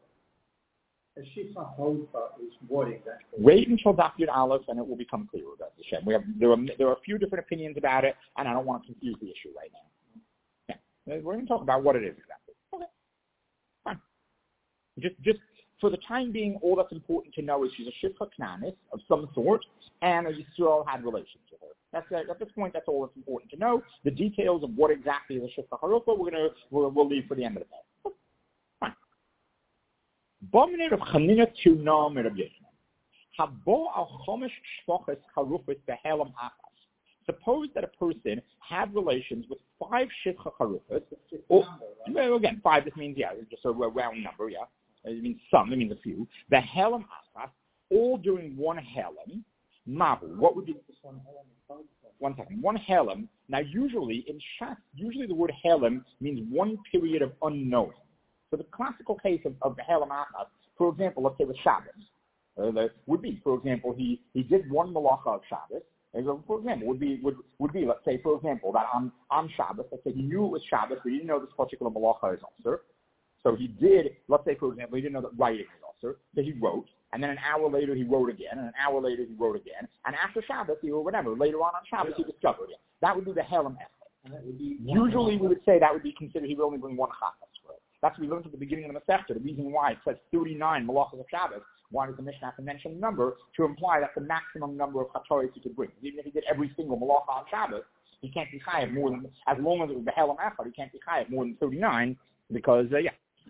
Wait until Daf Yud Aleph, and it will become clearer about the Shem. We have there are there are a few different opinions about it, and I don't want to confuse the issue right now. Yeah, we're going to talk about what it is exactly. Okay, fine. Just just for the time being, all that's important to know is she's a Shifcha Knanis of some sort, and a Yisrael had relations with her. That's uh, at this point. That's all that's important to know. The details of what exactly is a Shifcha Charofa, we're gonna we'll, we'll leave for the end of the day. Suppose that a person had relations with five shifcha charufas. Well, again, five, this means, yeah, it's just a round number, yeah. It means some, it means a few. The helam achas, all during one helam. Mahu, what would be, one second, one helam. Now, usually, in Shas, usually the word helam means one period of unknowing. So the classical case of, of the Helam Achas, for example, let's say with Shabbos, uh, that would be, for example, he, he did one malacha of Shabbos. And so, for example, would be would would be let's say, for example, that on on Shabbos, let's say he knew it was Shabbos, but he didn't know this particular malacha is also. So he did, let's say, for example, he didn't know that writing is also. So he wrote, and then an hour later he wrote again, and an hour later he wrote again, and after Shabbos, he, or whatever, later on on Shabbos he discovered it. That would be the Helam Echad. Usually we would say that would be considered he would only bring one chafetz for it. That's what we learned at the beginning of the Masechta. The reason why it says thirty-nine malachas of Shabbos. Why does the Mishnah have to mention a number? To imply that's the maximum number of chatoris he could bring. Even if he did every single malacha on Shabbos, he can't be chayav more than, as long as it was the Helam Echad, he can't be chayav more than thirty-nine, because, uh, yeah.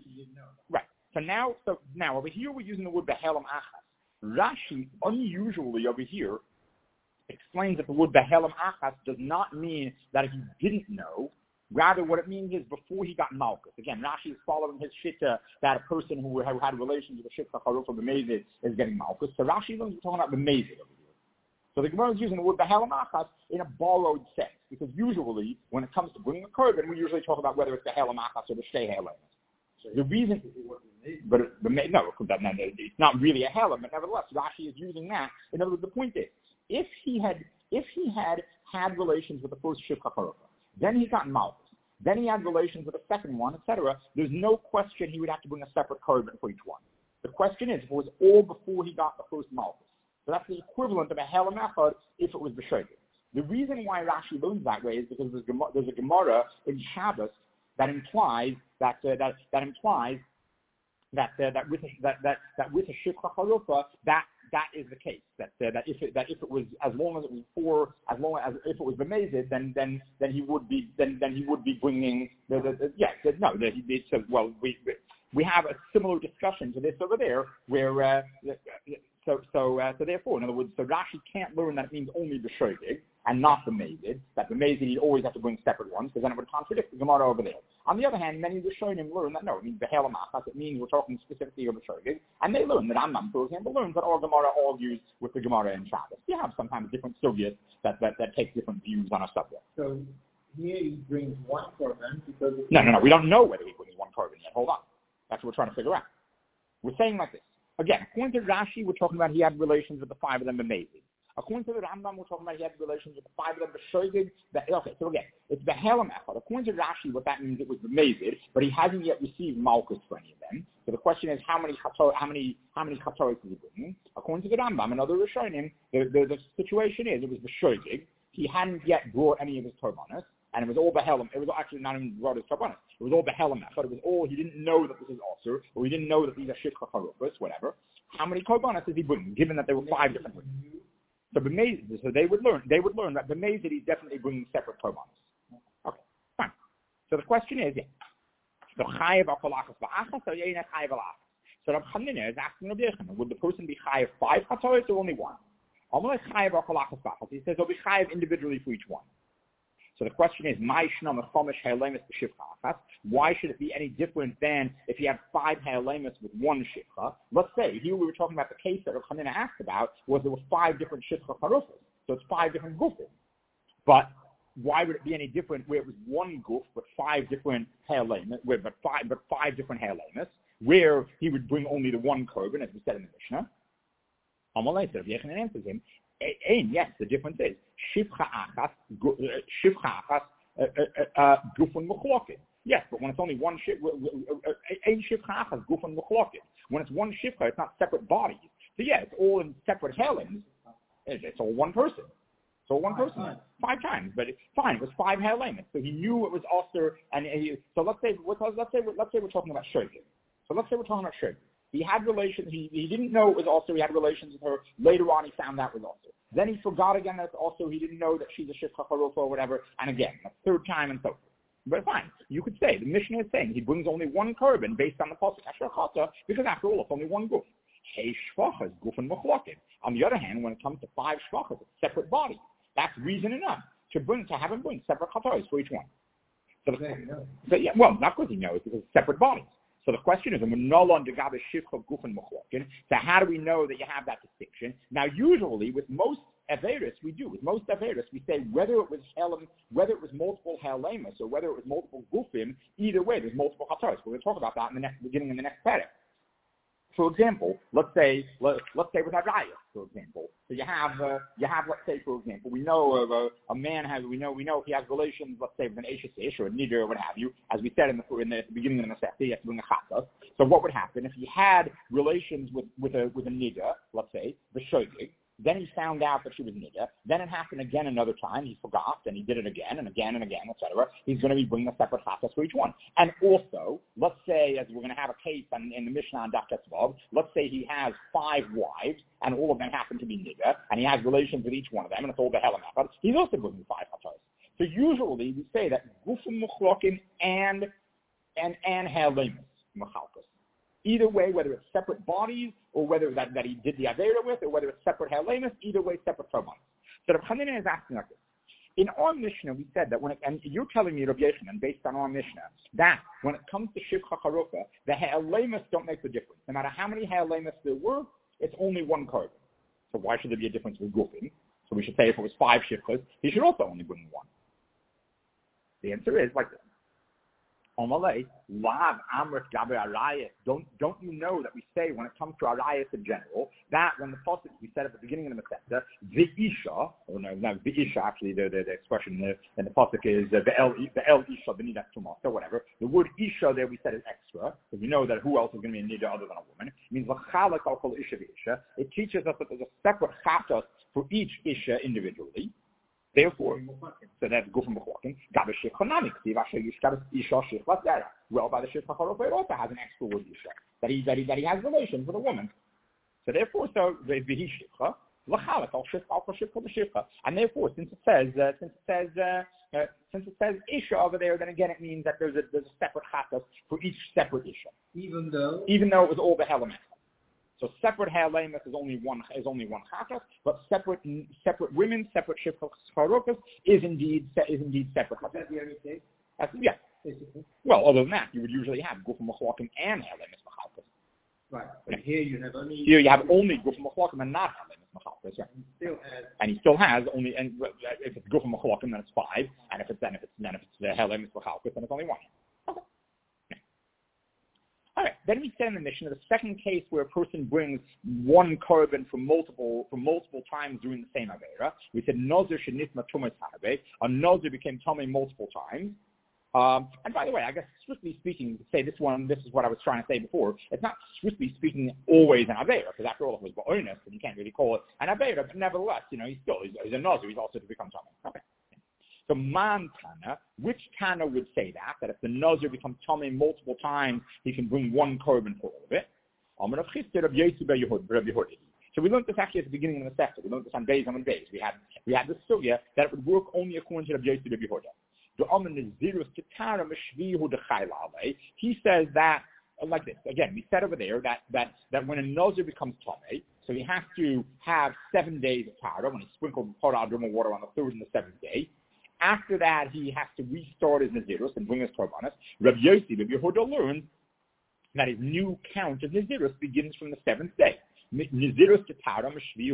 Right. So now, so now over here we're using the word Behelam Achas. Rashi, unusually over here, explains that the word Behelam Achas does not mean that he didn't know. Rather, what it means is before he got Malchus. Again, Rashi is following his shitta that a person who had, had relations with a shifcha charofa b'mezid is getting Malchus. So Rashi is talking about b'mezid over here. So the Gemara is using the word Behelam Achas in a borrowed sense, because usually when it comes to bringing a korban, we usually talk about whether it's Behelam Achas or the Shtei Helam. The reason, but it, the, no, it's not really a helam, but nevertheless, Rashi is using that. In other words, the point is, if he had, if he had had relations with the first shifcha charofa, then he got Malchus, then he had relations with the second one, et cetera, there's no question he would have to bring a separate korban for each one. The question is, if it was all before he got the first Malchus. So that's the equivalent of a helam echad if it was b'shogeg. The reason why Rashi learns that way is because there's, there's a Gemara in Shabbos that implies that uh, that that implies that uh, that with a, that that that with a shifcha charofa that that is the case. That uh, that if it, that if it was as long as it was for as long as if it was b'mezid, then then then he would be then then he would be bringing the, the, the yes the, no the, it says well we we have a similar discussion to this over there, where uh, so so uh, so therefore, in other words, so Rashi can't learn that it means only the shogeg and not the mazid. That the mazid he'd always have to bring separate ones, because then it would contradict the Gemara over there. On the other hand, many of the Shonim learn that no, it means behelam achas. It means we're talking specifically of the shogeg, and they learn that Rambam, for example, learns that all Gemara argues with the Gemara in Shabbos. You have sometimes different sugyas that, that that take different views on a subject. So here he brings one korban because it's no, no, no. We don't know whether he brings one korban yet. Hold on, that's what we're trying to figure out. We're saying like this. Again, according to Rashi, we're talking about he had relations with the five of them amazing. According to the Rambam, we're talking about he had relations with the five of them b'shoigig. Okay, so again, it's behelam echad. According to Rashi, what that means, it was the mazid, but he hasn't yet received malchus for any of them. So the question is, how many chator, how many how many chatoris is he bringing? According to the Rambam and other Rishonim, the, the the situation is it was b'shoigig. He hadn't yet brought any of his korbanos, and it was all behelam. It was actually not even brought his korbanos. It was all behelam echad. It was all, he didn't know that this is also, or he didn't know that these are shikha charufas, whatever. How many korbanos is he bringing, given that there were five different ones? So, so they would learn. They would learn that the mazid he's definitely bringing separate korbanos. Okay, fine. So the question is, yeah, so chayev al kolachas va'achas or yeina chayev al achas. So Rav Chanina is asking Rabbi Yochanan, would the person be chayev five chatoros or only one? Amalei chayev al kolachas va'achas. He says he'll be chayev individually for each one. So the question is, why should it be any different than if you have five ha'alemus with one shifcha? Let's say, here we were talking about the case that Rav Chanina asked about, was there were five different shifcha charufas. So it's five different gufim. But why would it be any different where it was one guf but five different ha'alemus, but five, but five different ha'alemus, where he would bring only the one korban, as we said in the Mishnah? Amalei, so Rav Yochanan answers him, and yes, the difference is shivcha achas, shivcha achas, gufun mechlokin. Yes, but when it's only one shivcha, ein shivcha achas, gufun mechlokin. When it's one shivcha, it's not separate bodies. So yeah, it's all in separate helens. It's all one person. It's all one person. Five, five times, but it's fine. It was five helemis, so he knew it was also. And he, so let's say, let's say, let's say we're talking about shogeg. So let's say we're talking about shogeg. He had relations, he, he didn't know it was also, he had relations with her. Later on, he found that was also. Then he forgot again that it's also, he didn't know that she's a shifcha charufa or whatever. And again, a third time and so forth. But fine, you could say, the Mishnah is saying he brings only one korban based on the pasuk Asher Chata, because after all, it's only one guf. Hey shvachas, guf and mechlokin. On the other hand, when it comes to five shvachas, it's separate bodies. That's reason enough to bring, to have him bring separate chatoris for each one. So, the, so yeah, well, not because he knows, because it's separate bodies. So the question is, so how do we know that you have that distinction? Now, usually with most Averis, we do. With most Averis, we say whether it was Helam, whether it was multiple Helemus or whether it was multiple Gufim, either way, there's multiple Chataros. We're going to talk about that in the next beginning in the next paragraph. For example, let's say let, let's say with Arayah, for example. So you have uh, you have let's say for example, we know of a, a man has we know we know if he has relations, let's say with an Eshes Ish or a Nidr or what have you, as we said in the in the, at the beginning of the Masechta, he has to bring a Chatas. So what would happen if he had relations with with a with a Nidr, let's say the Shogeg? Then he found out that she was nigga. Then it happened again another time. He forgot, and he did it again and again and again, et cetera. He's going to be bringing a separate chatas for each one. And also, let's say, as we're going to have a case in, in the Mishnah on Daf Tetzvav, let's say he has five wives, and all of them happen to be nigga, and he has relations with each one of them, and it's all the hell enough. He's also bringing five chatas. So usually we say that gufim muchlokin and and and helemus machalkos. Either way, whether it's separate bodies or whether that, that he did the Avera with, or whether it's separate Helemus, either way, separate korbanos. So Rav Chanina is asking like this. In our Mishnah, we said that when it, and you're telling me, Rabbi Yochanan, based on our Mishnah, that when it comes to Shivcha Charufa, the Helemus don't make the difference. No matter how many Helemus there were, it's only one korban. So why should there be a difference with Gufim? So we should say if it was five Shivchas, he should also only bring one. The answer is like this. Omalei, lav amrit gabe arayis. Don't don't you know that we say when it comes to arayis in general that when the pasuk we said at the beginning of the Masechta, the isha, or no, no, the isha actually the the, the expression in the, in the pasuk is uh, the el the el isha b'nidas tumah, so whatever. The word isha there we said is extra because we know that who else is going to be a nida other than a woman. It means l'chalak al kol isha v'isha. It teaches us that there's a separate chatas for each isha individually. Therefore, so that's gufim b'chlokin. Gabe shivcha nami. Isha shivcha zera. Well, by the shivcha charofa, it also has an extra word isha that he that he that he has relations with a woman. So therefore, so v'hi shivcha. L'chalek al shifcha al shifcha l'shifcha. And therefore, since it says, uh, since it says, uh, uh, since it says isha over there, then again it means that there's a there's a separate chatas for each separate isha. Even though, even though it was all the helemet. So separate helemet is only one is only one chatas, but separate separate women, separate shifcha charokas is indeed is indeed separate chatas. Is that the only case? That's, yeah. Basically. Well, other than that, you would usually have gufim machlokim and helemet machatas. Right. But here you have only. Here you have only gufim machlokim and not helemet machatas. Right. And still has. And he still has only, and if it's gufim machlokim, then it's five, and if it's then if it's then if it's the helemet machatas, then it's only one. Okay. Yeah. All right. Then we said in the Mishnah the second case where a person brings one korban from multiple from multiple times during the same avera. We said nozer shenitma tumas harbe. A nozer became tummy multiple times. Um, and by the way, I guess strictly speaking, you could say this one, this is what I was trying to say before, it's not strictly speaking always an Aveira, because after all it was Ba'onis, and you can't really call it an Aveira, but nevertheless, you know, he's still, he's, he's a Nazir, he's also to become Tomei. Okay. So Man Tana, which Tana would say that, that if the Nazir becomes Tomei multiple times, he can bring one korban for all of it? So we learned this actually at the beginning of the session. We learned this on Beis and on Beis. We had, we had this sugya that it would work only according to Rabbi Yossi Rabbi Yehuda. He says that, like this, again, we said over there that, that, that when a Nazir becomes Tomei, so he has to have seven days of Tara, when he sprinkled the water on the third and the seventh day. After that, he has to restart his Nazirus and bring his Korbanos. Rabbi Yossi, Rabbi Yehuda learns that his new count of Nazirus begins from the seventh day. Nazirus Tara,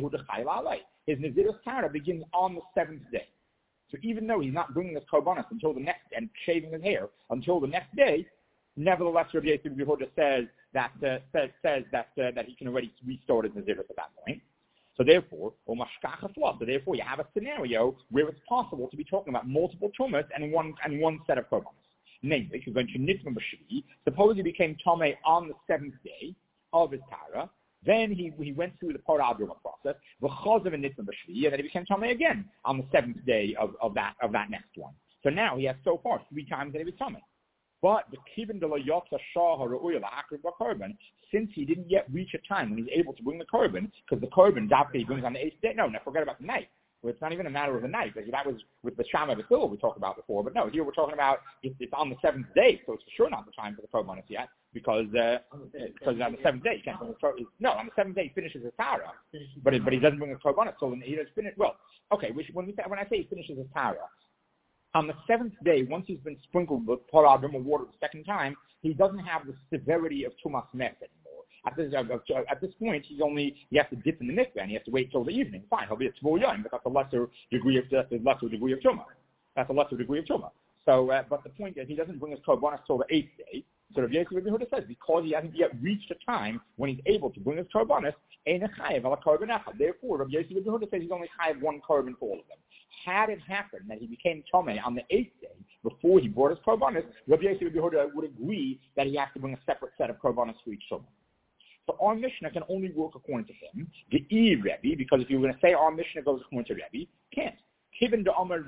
his Nazirus Tara begins on the seventh day. So even though he's not bringing his korbanos until the next and shaving his hair until the next day, nevertheless, Rabbi Yossi Rabbi Yehuda says that uh, says, says that uh, that he can already restart his nazirus at that point. So therefore, or mashkacha flaw. So therefore, you have a scenario where it's possible to be talking about multiple tumas and one and one set of korbanos. Namely, if you're going to nitma b'shvi, suppose he became tomei on the seventh day of his tara. Then he he went through the Parah Adruma process, and then he became Tomei again on the seventh day of, of that of that next one. So now he has so far three times that he was Tomei. But the Kibin de la Yotza Shah Ha'Ra'uya La'akriv B'Korban, since he didn't yet reach a time when he's able to bring the Korban, because the Korban Dafka he brings on the eighth day. No, now forget about the night. Well, it's not even a matter of the night. That was with the Shama B'Sil we talked about before. But no, here we're talking about it's, it's on the seventh day, so it's for sure not the time for the Korbanos yet. Because uh, because on the seventh day, he can't bring the no, on the seventh day he finishes his Tara, but it, but he doesn't bring a Korbanos. So when he does finish, well, okay, when we say, when I say he finishes his Tara, on the seventh day, once he's been sprinkled with Parah Adruma water the second time, he doesn't have the severity of Tumas Mes anymore. At this uh, at this point, he's only he has to dip in the mikveh and he has to wait till the evening. Fine, he'll be at Tzvul Yom, but that's a lesser degree of that's a lesser degree of Tumah. That's a lesser degree of Tumah. So, uh, but the point is, he doesn't bring his Korbanos till the eighth day. So Rabbi Yossi Rabbi Yehuda says, because he hasn't yet reached a time when he's able to bring his Korbanos, ein chayav ala korban echad. Therefore, Rabbi Yossi Rabbi Yehuda says he's only chayav one korban for all of them. Had it happened that he became Tomei on the eighth day, before he brought his Korbanos, Rabbi Yossi Rabbi Yehuda would agree that he has to bring a separate set of Korbanos for each Tomei. So our Mishnah can only work according to him, the E Rebbe, because if you're going to say our Mishnah goes according to Rebbe, can't. Rebbe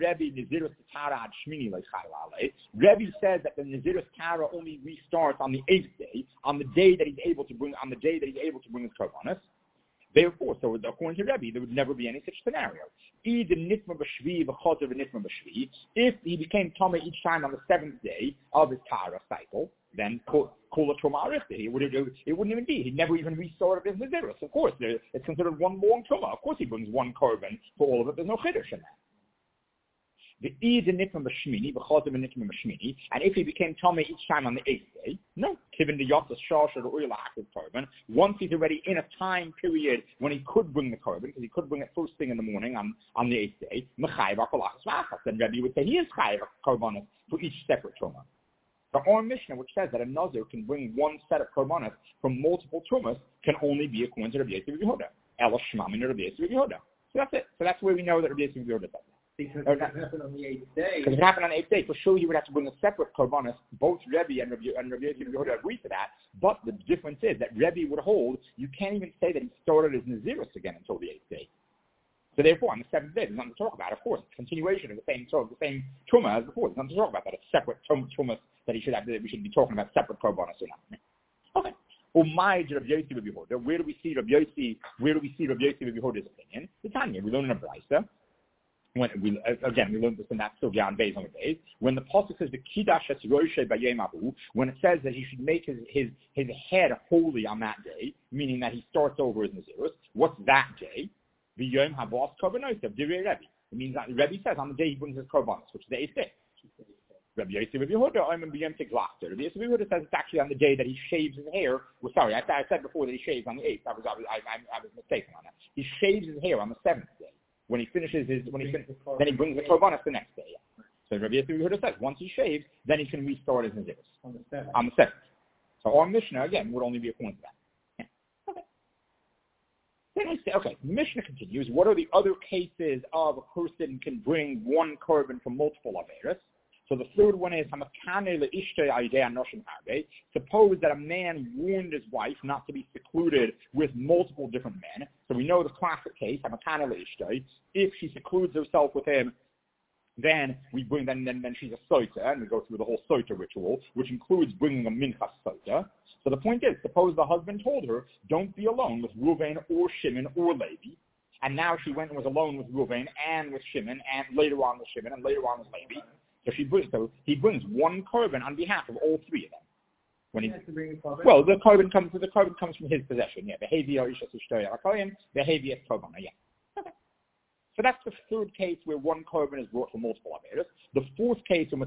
says that the Nazirus Tara only restarts on the eighth day, on the day that he's able to bring, on the day that he's able to bring his Korbanos. Therefore, so according to Rebbe, there would never be any such scenario. If he became Tomei each time on the seventh day of his Tara cycle, then Kula Tuma Arichti, it wouldn't even be. He'd never even restarted his Nazirus. Of course, it's considered one long Tuma. Of course, he brings one korban for all of it. There's no Chiddush in that. The Eid and Nitma Bashmini, B'chazim and Nitma Bashmini, and if he became Tomei each time on the eighth day, no, given the Yotzah Shah or the Uyla Aktiv Korban, once he's already in a time period when he could bring the Korban, because he could bring it first thing in the morning on, on the eighth day, Mechayiv HaKolachas Vachas, then Rebbe would say he is Chayiv Korbanos for each separate Truma. The Or Mishnah, which says that a Nazir can bring one set of Korbanos from multiple Trumas, can only be according to Rabbi Yossi Rabbi Yehuda. Ela Shmamin Rabbi Yossi Rabbi Yehuda. So that's it. So that's where we know that Rabbi Yossi Rabbi Yehuda does that. Because it happened on the eighth day. Because it happened on the eighth day. For sure, he would have to bring a separate korbanos. Both Rebbe and Rabbi and Rabbi Yehuda agree to that. But the difference is that Rebbe would hold you can't even say that he started his Nazirus again until the eighth day. So therefore, on the seventh day, there's nothing to talk about. Of course, it's continuation of the same sort of the same truma as before. There's nothing to talk about that. A separate truma that he should have. That we should be talking about separate korbanos or not. Okay. Umay Rabbi Yossi Rabbi Yehuda. Where do we see Rabbi Yossi? Where do we see Rabbi Yossi Rabbi Yehuda's opinion? The Tanya. We learn in a brayso. When we again we learned this in that Sugya on Beis on the days when the pasuk says the Kiddush Esroshe Bayemahu, when it says that he should make his, his his head holy on that day, meaning that he starts over his Nazirus. What's that day? The Yom Havos Korbanos of Divrei Rebbe. It means that Rebbe says on the day he brings his korbanos, which is the eighth day. Rabbi Yossi Rabbi Yehuda, I'm in B'yom Tiglachter. Rabbi Yossi Rabbi Yehuda says it's actually on the day that he shaves his hair. Well, sorry, I, I said before that he shaves on the eighth. I was I was I, I, I was mistaken on that. He shaves his hair on the seventh day. When he finishes his, when he finishes, then he brings the korbanos the next day. Yeah. So Rabbi Yossi Rabbi Yehuda says once he shaves, then he can restart his nazirus on the seventh. On the seventh. So our Mishnah again would only be a point to that. Yeah. Okay. Then we say, okay, the Mishnah continues. What are the other cases of a person can bring one korban from multiple averos? So the third one is suppose that a man warned his wife not to be secluded with multiple different men. So we know the classic case, if she secludes herself with him, then we bring then then, then she's a soita, and we go through the whole soita ritual, which includes bringing a minchas soita. So the point is, suppose the husband told her, don't be alone with Reuven or Shimon or Levi, and now she went and was alone with Reuven and with Shimon, and later on with Shimon, and later on with Levi. So she brings, so he brings one korban on behalf of all three of them. When he, he has to bring a korban? Well, the korban comes, the korban comes from his possession. Yeah, behavior isha sushtoya akoyim, behavior korban. Yeah. Okay. So that's the third case where one korban is brought for multiple averos. The fourth case, the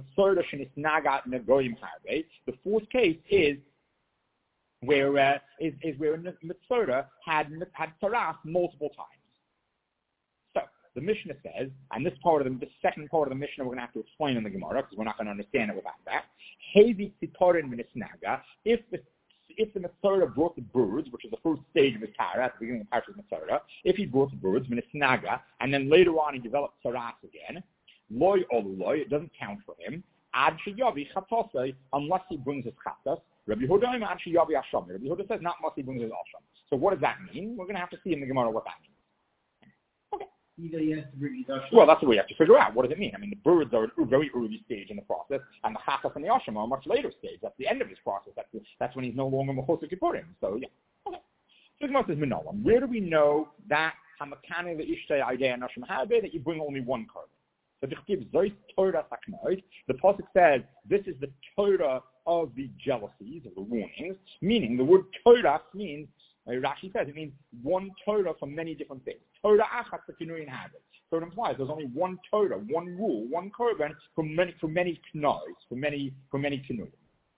fourth case is where uh, is, is where Mitzvah had had taras multiple times. The Mishnah says, and this part of the, the second part of the Mishnah we're going to have to explain in the Gemara because we're not going to understand it without that. Hevi tzitorin minisnaga. If the if the Mitzvah brought the birds, which is the first stage of his Torah at the beginning of the Parshas Mitzvah, if he brought the birds minisnaga, and then later on he developed saras again, loy oluloy, it doesn't count for him. Ad sheyavi chatosay, unless he brings his chatos. Rabbi Yehuda ad sheyavi asham. Rabbi Yehuda says not unless he brings his asham. So what does that mean? We're going to have to see in the Gemara what that means. Either he has to bring his asham. Well, that's what we have to figure out. What does it mean? I mean, the birds are a very early stage in the process, and the chatas and the asham are a much later stage. That's the end of his process. That's, the, that's when he's no longer mechosek kippurim. So, yeah. Okay. So, Gemara says, Minolam. Where do we know that hamakane le'ishtei idei and asham habe, that you bring only one korban? So, the pasuk says, this is the Torah of the jealousies, of the warnings, meaning the word Torah means, Rashi says, it means one Torah for many different things. Torah achat for kinuyin habits. So it implies there's only one Torah, one rule, one korban for many for many knos, for many for many kinuyin.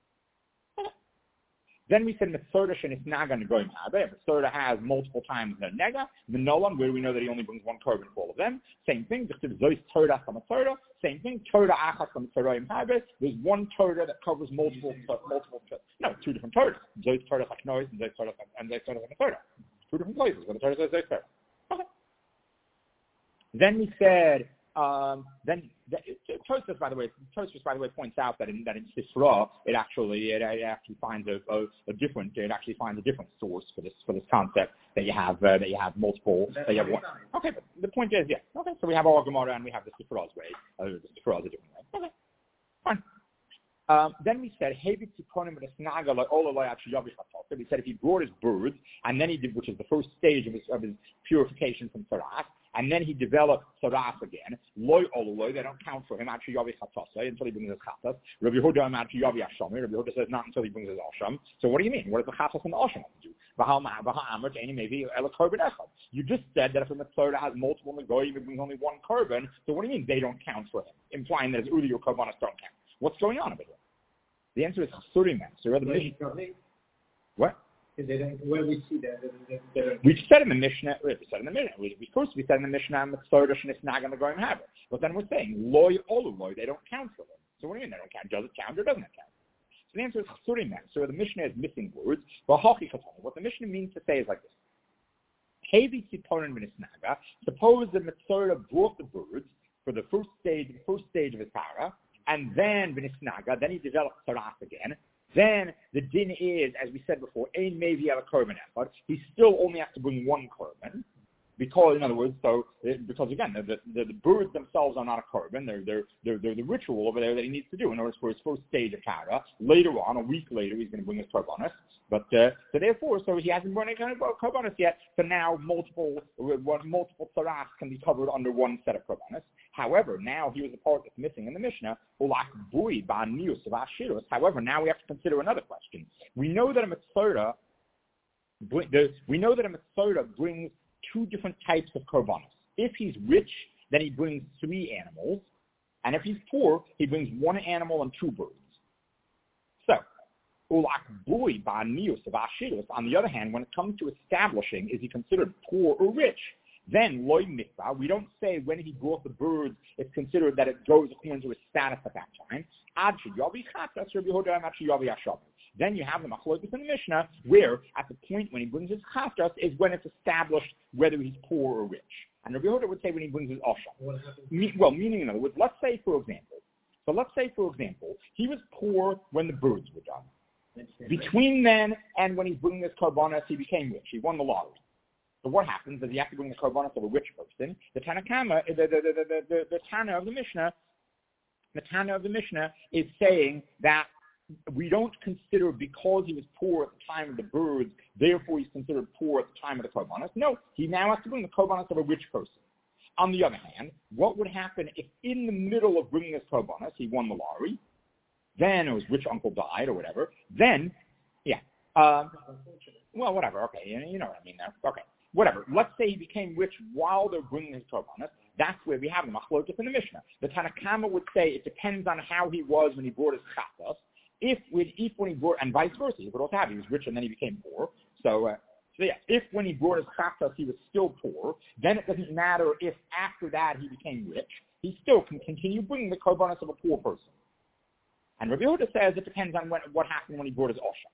Then we said Mitzvah shenisnaga negoim habe. Mitzvah has multiple times the nega. The nolam, where we know that he only brings one korban for all of them. Same thing. Zois Torah from Torah. Same thing. Torah achat from Torah habe. There's one Torah that covers multiple multiple. No, two different Torahs. Zois Torah haknois and Zois Torah and Zois Torah Torah. Two different places. When the Torah says Zois Torah. Okay. Then we said. Um, then Tosfos, by the way, Tosfos, by the way, points out that in that in Sifra, it actually it, it actually finds a, a, a different it actually finds a different source for this for this concept that you have uh, that you have multiple that you have one. Okay, but the point is, yeah, okay, so we have our Gemara and we have the Sifra's way. Uh, the Sifra's a different way. Okay, fine. Um, then we said, we said if he brought his birds, and then he did, which is the first stage of his, of his purification from saras, and then he developed saras again, loy oluloy, they don't count for him, actually yavi chatasai, until he brings his chatas. Rabbi Yehuda actually yavi ashami. Rabbi Yehuda says not until he brings his asham. So what do you mean? What does the chatas and the asham have to do? You just said that if a mitzvah has multiple negoyim, it brings only one korban, so what do you mean they don't count for him? Implying that his earlier korbanos don't count. What's going on over here? The answer is chasurim. So the Mishnah. What? Where we see that? We said in the Mishnah. We said in the Mishnah. We, of course, we said in the Mishnah Mitzvah Shnei and the Goyim have it. But then we're saying loy olu loy. They don't count for them. So what do you mean they don't count? Does it count or doesn't it count? So the answer is chasurim. So the Mishnah is missing words. What the Mishnah means to say is like this. Hevi tziporin v'nisnaga. Suppose the Mitzvah brought the birds for the first stage, the first stage of his para. And then v'nisnaga, then he developed saras again. Then the din is, as we said before, ein mevi ala korban echad. He still only has to bring one korban. Because, in other words, so because again, the, the, the birds themselves are not a korban. They're, they're, they're, they're the ritual over there that he needs to do in order for his first stage of Kara. Later on, a week later, he's going to bring his korbanos. But uh, so therefore, so he hasn't brought any kind of korbanos yet. So now multiple multiple tzaras can be covered under one set of korbanos. However, now he was the part that's missing in the Mishnah. However, now we have to consider another question. We know that a mitzvah, we know that a mitzvah brings two different types of korbanos. If he's rich, then he brings three animals, and if he's poor, he brings one animal and two birds. So, on the other hand, when it comes to establishing, is he considered poor or rich? Then, loy mikvah, we don't say when he brought the birds, it's considered that it goes according to his status at that time. Then you have the machlokes in the Mishnah, where at the point when he brings his chatas is when it's established whether he's poor or rich. And Rabbi Yehuda would say when he brings his asham. Me, well, meaning in other words, let's say for example, so let's say for example, he was poor when the birds were done. Between then and when he's bringing his karbanas, he became rich. He won the lottery. So what happens is you have to bring the karbanas of a rich person. The Tanakama, the the the the, the, the Tana of the Mishnah, the Tana of the Mishnah is saying that we don't consider because he was poor at the time of the birds, therefore he's considered poor at the time of the korbanos. No, he now has to bring the korbanos of a rich person. On the other hand, what would happen if in the middle of bringing his korbanos, he won the lottery, then his rich uncle died or whatever, then, yeah, uh, well, whatever, okay, you know, you know what I mean there, okay, whatever. Let's say he became rich while they're bringing his korbanos. That's where we have the machlokes in the Mishnah. The Tanakama would say it depends on how he was when he brought his chatas. If, with, if when he brought, and vice versa, he could also have, he was rich and then he became poor. So, uh, so yeah, if when he brought his chatas he was still poor, then it doesn't matter if after that he became rich, he still can continue bringing the korbanos of a poor person. And Rabbi Yehuda says it depends on when, what happened when he brought his osha.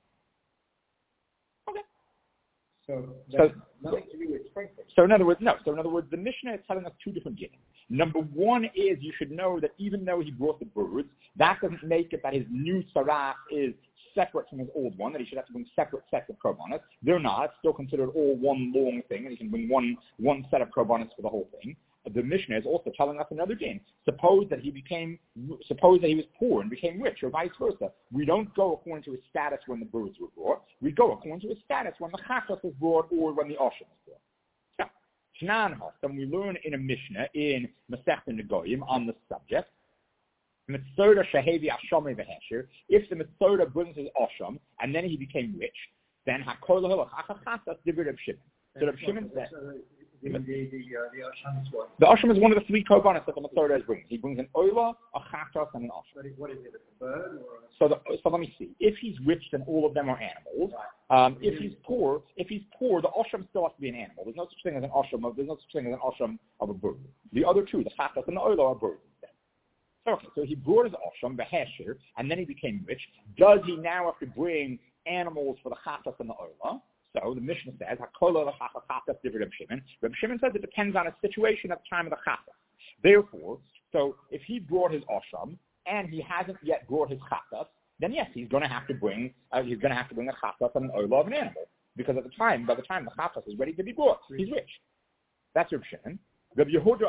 Okay. So that's so, nothing to do with sprinkling. So in other words, no. So in other words, the Mishnah is telling us two different things. Number one is you should know that even though he brought the birds, that doesn't make it that his new saraf is separate from his old one, that he should have to bring separate sets of korbanos. They're not. It's still considered all one long thing, and he can bring one one set of korbanos for the whole thing. The Mishnah is also telling us another thing. Suppose that he became, suppose that he was poor and became rich, or vice versa. We don't go according to his status when the birds were brought. We go according to his status when the chatas was brought or when the osha was brought. So, Shnan Hasam, we learn in a Mishnah in Masechta Negoyim on the subject. Mitzoda Shehevi Ashami V'Hesher. If the Mitzoda brings his osham and then he became rich, then Hakol Hilach Achachatas Divir Reb Shimon. So Reb Shimon said. The, the, the, uh, the Asham is what? The Asham is one of the three korbanos that the Matzorah is bringing. He brings an oila, a chatas, and an Asham. What is it, a bird? Or a... So, the, so let me see. If he's rich, then all of them are animals. Right. Um, if he's poor, if he's poor, the Asham still has to be an animal. There's no such thing as an Asham. Of, there's no such thing as an Asham of a bird. The other two, the chatas and the oila, are birds instead. So, okay, so he brought his Asham, the Hesher, and then he became rich. Does he now have to bring animals for the chatas and the oila? So the Mishnah says, Reb Shimon says it depends on a situation at the time of the chatas. Therefore, so if he brought his osham and he hasn't yet brought his chatas, then yes, he's going to have to bring uh, he's going to have to bring a chatas and an oila of an animal, because at the time, by the time the chatas is ready to be brought, he's rich. That's Reb Shimon. Reb Yehuda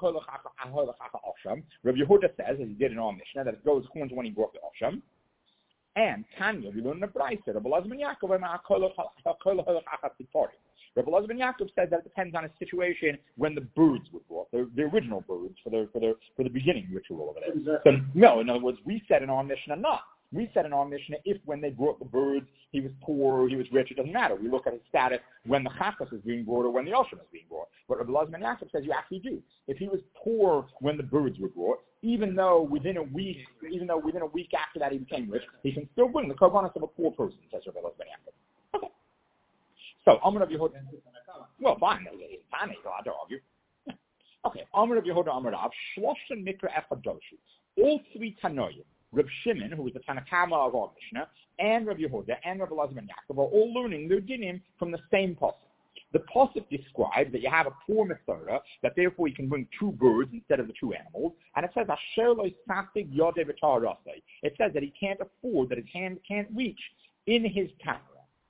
Reb Yehuda says, as he did in our Mishnah, that it goes according to when he brought the osham. And Tanya, we learn in the Brayso, Rabbi Elazar ben Yaakov, Rabbi Elazar ben Yaakov said that it depends on a situation when the birds were brought, the, the original birds for the for the for the beginning ritual over there. So no, in other words, we said in our Mishnah not. We said in our Mishnah if when they brought the birds he was poor or he was rich, it doesn't matter. We look at his status when the chatas is being brought or when the osham is being brought. But Rabbi Elazar ben Yaakov says you actually do. If he was poor when the birds were brought, even though within a week, even though within a week after that he became rich, he can still bring the korbanos of a poor person, says Rabbi Elazar ben Yaakov. Okay. So Amar Rabbi Yehuda. Well, fine. He's fine. He's allowed to argue. Okay. Amar Rabbi Yehuda Amar Rav Shlosha Mikra Echadoshi. All three Tanoim, Reb Shimon, who was the Tanakama of our Mishnah, and Rabbi Yehuda and Rabbi Elazar ben Yaakov are all learning their dinim from the same pasuk. The pasuk describes that you have a poor Mitzvah, that therefore you can bring two birds instead of the two animals, and it says Asher lo yisaftig yodeh v'tarasei. It says that he can't afford, that his hand can't reach in his camera.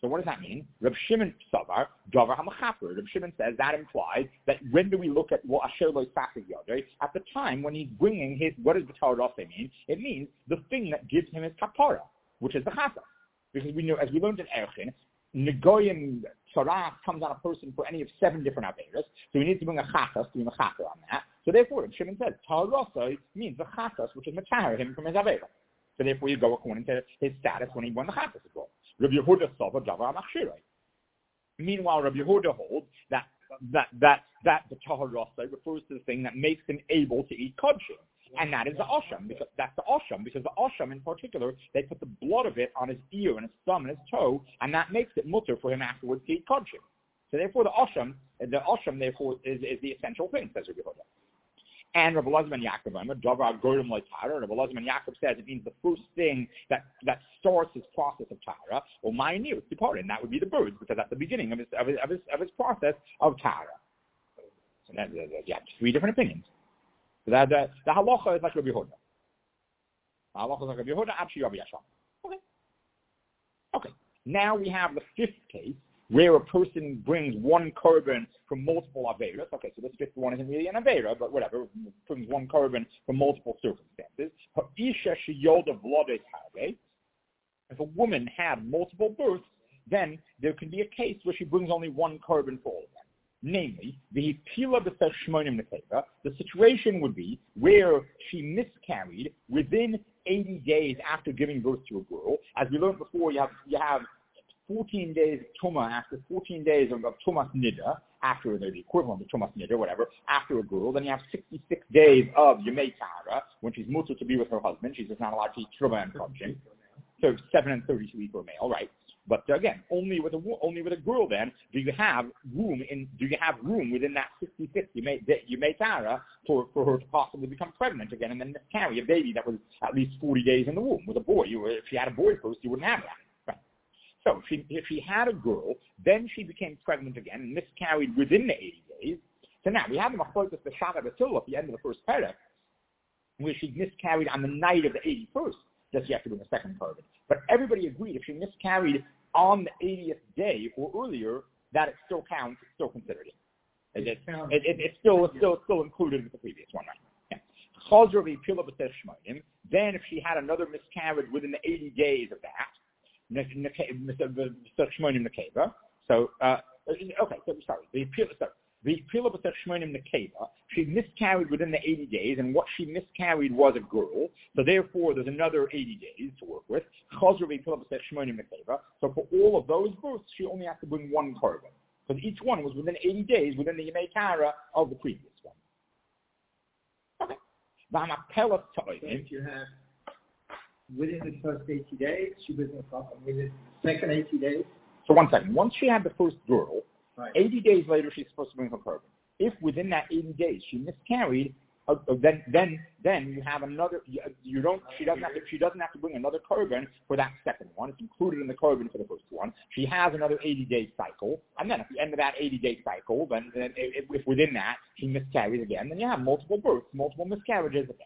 So what does that mean? Reb Shimon Savar, Davar HaMachaper. Reb Shimon says that implies that when do we look at what Asher Lo Sasik Yodei? At the time when he's bringing his, what does the Torah mean? It means the thing that gives him his kapara, which is the chasa. Because we know, as we learned in Erchin, Negoyim Tzarach comes on a person for any of seven different averas, so we need to bring a chasas to be mechaper on that. So therefore, Reb Shimon says, Tarasa means the chasas, which is mechaper him from his avera. So therefore, you go according to his status when he won the chasas as well. Rabbi Yehuda Sava Davar Machshirei. Meanwhile, Rabbi Yehuda holds that that that that the Taharasa refers to the thing that makes him able to eat kodshim, and that is the Osham, because that's the Osham, because the Osham in particular, they put the blood of it on his ear and his thumb and his toe, and that makes it mutter for him afterwards to eat kodshim. So therefore, the Osham, the Osham therefore is, is the essential thing, says Rabbi Yehuda. And Rabbi Elazar ben Yaakov, Davar Gorim Leitara, Rabbi Elazar ben Yaakov says it means the first thing that, that starts his process of Tara, or Mayinir, and that would be the birds, because that's the beginning of his of his of his, of his process of Tara. So that, that, that, yeah, three different opinions. So that the, the halacha is like Rabbi Yehuda. The halacha is like Rabbi Yehuda, Abshi Rabbi Yasham. Okay. Okay. Now we have the fifth case, where a person brings one korban from multiple averas. Okay, so this fifth one isn't really an avera, but whatever, brings one korban from multiple circumstances. If a woman had multiple births, then there can be a case where she brings only one korban for all of them. Namely, the pila b'seh shmonim nekeva. The situation would be where she miscarried within eighty days after giving birth to a girl. As we learned before, you have you have fourteen days of Tumah, after fourteen days of, of Tumas Nida, after the equivalent of Tumas Nida, whatever, after a girl, then you have sixty-six days of Yemei Tahara, when she's mutter to be with her husband. She's just not allowed to eat Truma and Kodshim. So seven and thirty to eat for a male, right? But again, only with a only with a girl then do you have room in do you have room within that sixty-six Yemei Yemei Tahara for, for her to possibly become pregnant again and then miscarry a baby that was at least forty days in the womb. With a boy, you, if she had a boy first, you wouldn't have that. So if she, if she had a girl, then she became pregnant again and miscarried within the eighty days. So now we have the Machlokas B'Shava B'Tzillah at the end of the first paragraph, where she miscarried on the night of the eighty-first. Does she have to bring a second korban? But everybody agreed if she miscarried on the eightieth day or earlier, that it still counts, it's still considered it. It, it, it, it, it's still it's still still included with the previous one, right? Yeah. Then if she had another miscarriage within the eighty days of that, so, uh, okay, so sorry, the sorry, the Pila B'Sech Shmonim Nekeva, she miscarried within the eighty days, and what she miscarried was a girl, so therefore there's another eighty days to work with. So for all of those births, she only has to bring one korban, because each one was within eighty days within the Yemei Tara of the previous one. Okay. If you have within the first eighty days, she was in the problem. Within the second eighty days. So one second. Once she had the first girl, right. eighty days later she's supposed to bring her korban. If within that eighty days she miscarried, uh, then then then you have another. You, you don't. She doesn't have to. She doesn't have to bring another korban for that second one. It's included in the korban for the first one. She has another eighty day cycle, and then at the end of that eighty day cycle, then, then if, if within that she miscarries again, then you have multiple births, multiple miscarriages again.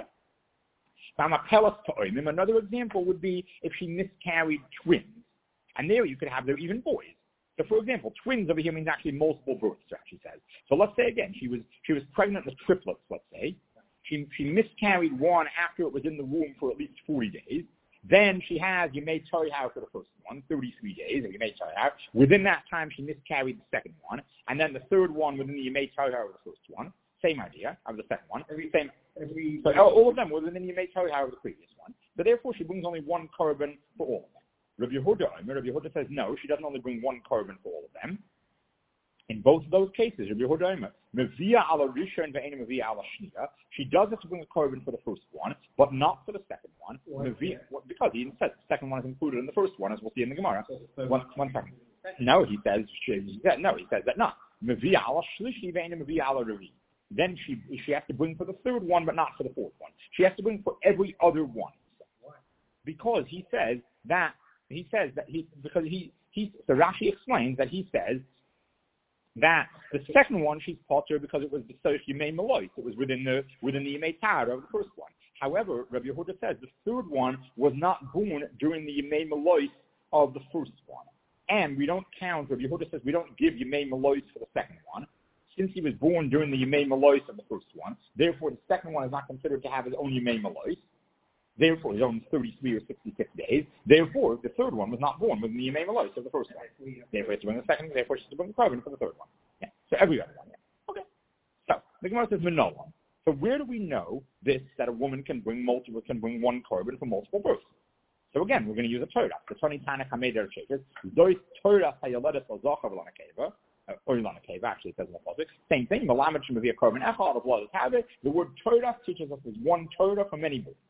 Another example would be if she miscarried twins, and there you could have, they're even boys. So, for example, twins over here means actually multiple births, she says. So let's say again, she was she was pregnant with triplets, let's say. She she miscarried one after it was in the womb for at least forty days. Then she has Yemei Torah for the first one, thirty-three days of Yemei Torah. Within that time, she miscarried the second one, and then the third one within the Yemei Torah of the first one. Same idea of the second one. Every, Same. Every, so all of them were within the Yemei Torah of the previous one. So therefore, she brings only one korban for all of them. Rabbi Yehuda, Rabbi Yehuda says no, she doesn't only bring one korban for all of them. In both of those cases, Rabbi Yehuda, mevia ala rishon ve'ena mevia ala shniya, she does have to bring a korban for the first one, but not for the second one. Mevia, because he says the second one is included in the first one, as we'll see in the Gemara. One, one second. No, he says she, no, he says that not. Mevia ala shlishi ve'ena mevia ala revi. Then she she has to bring for the third one, but not for the fourth one. She has to bring for every other one, because he says that he says that he because he he so Rashi explains that he says that the second one she's potter because it was the Soch Yemei Melois. It was within the within the Yemei Tara of the first one. However, Rabbi Yehuda says the third one was not born during the Yemei Melois of the first one. and we don't count, or Yehuda says we don't give Yemei Melois for the second one, since he was born during the Yemei Melois of the first one, therefore the second one is not considered to have his own Yemei Melois, therefore his own thirty-three or sixty-six days, therefore the third one was not born within the Yemei Melois of the first one. Therefore it's to bring the second, therefore it's to bring the carbon for the third one. Yeah. So every other one, yeah. Okay. So, the Gemara says Manoah. So where do we know this, that a woman can bring multiple, can bring one carbon for multiple births? So again, we're going to use a Torah. The Tani Tanakh Hameder Shekes. Those Torah Hayaledes Lazachav Lanakeva. Or Lanakeva, actually, it says in the Pasuk. Same thing. Malamed should be a carbon echad of blood have it. The word Torah teaches us there's one Torah for many births.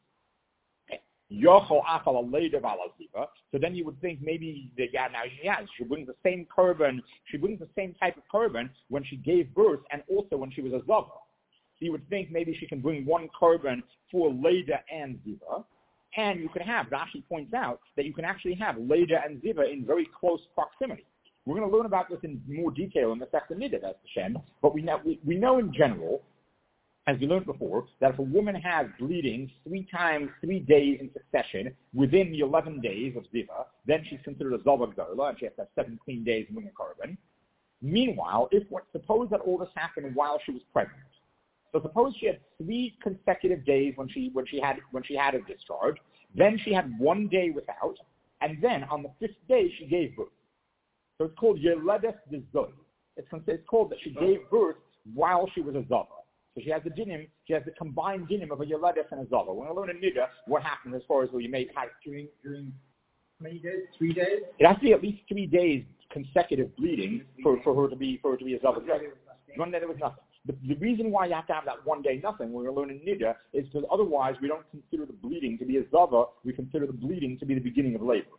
Yochel Achal Aledav Alaziva. So then you would think maybe that yeah, now she has. She brings the same carbon. She brings the same type of carbon when she gave birth and also when she was a Zava. So you would think maybe she can bring one carbon for Leda and Ziva. And you can have, Rashi points out, that you can actually have Leda and Ziva in very close proximity. We're going to learn about this in more detail in the Sechta Nida, that's Hashem. But we know, we, we know in general, as we learned before, that if a woman has bleeding three times, three days in succession within the eleven days of Ziva, then she's considered a Zava Gdola, and she has to have seven clean days in bringing a carbon. Meanwhile, if what, suppose that all this happened while she was pregnant. So suppose she had three consecutive days when she when she had when she had a discharge, then she had one day without, and then on the fifth day she gave birth. So it's called Yeledes Dizoi. It's, it's called that she gave birth while she was a Zava. So she has the dinim, she has the combined dinim of a Yeledes and a Zava. We're going to learn in Nida what happens as far as where you made had during during how many days? Three days? It has to be at least three days consecutive bleeding for, for her to be for her to be a Zava. One day there was nothing. The, the reason why you have to have that one day nothing when we're learning Nida is because otherwise we don't consider the bleeding to be a Zava, we consider the bleeding to be the beginning of labor.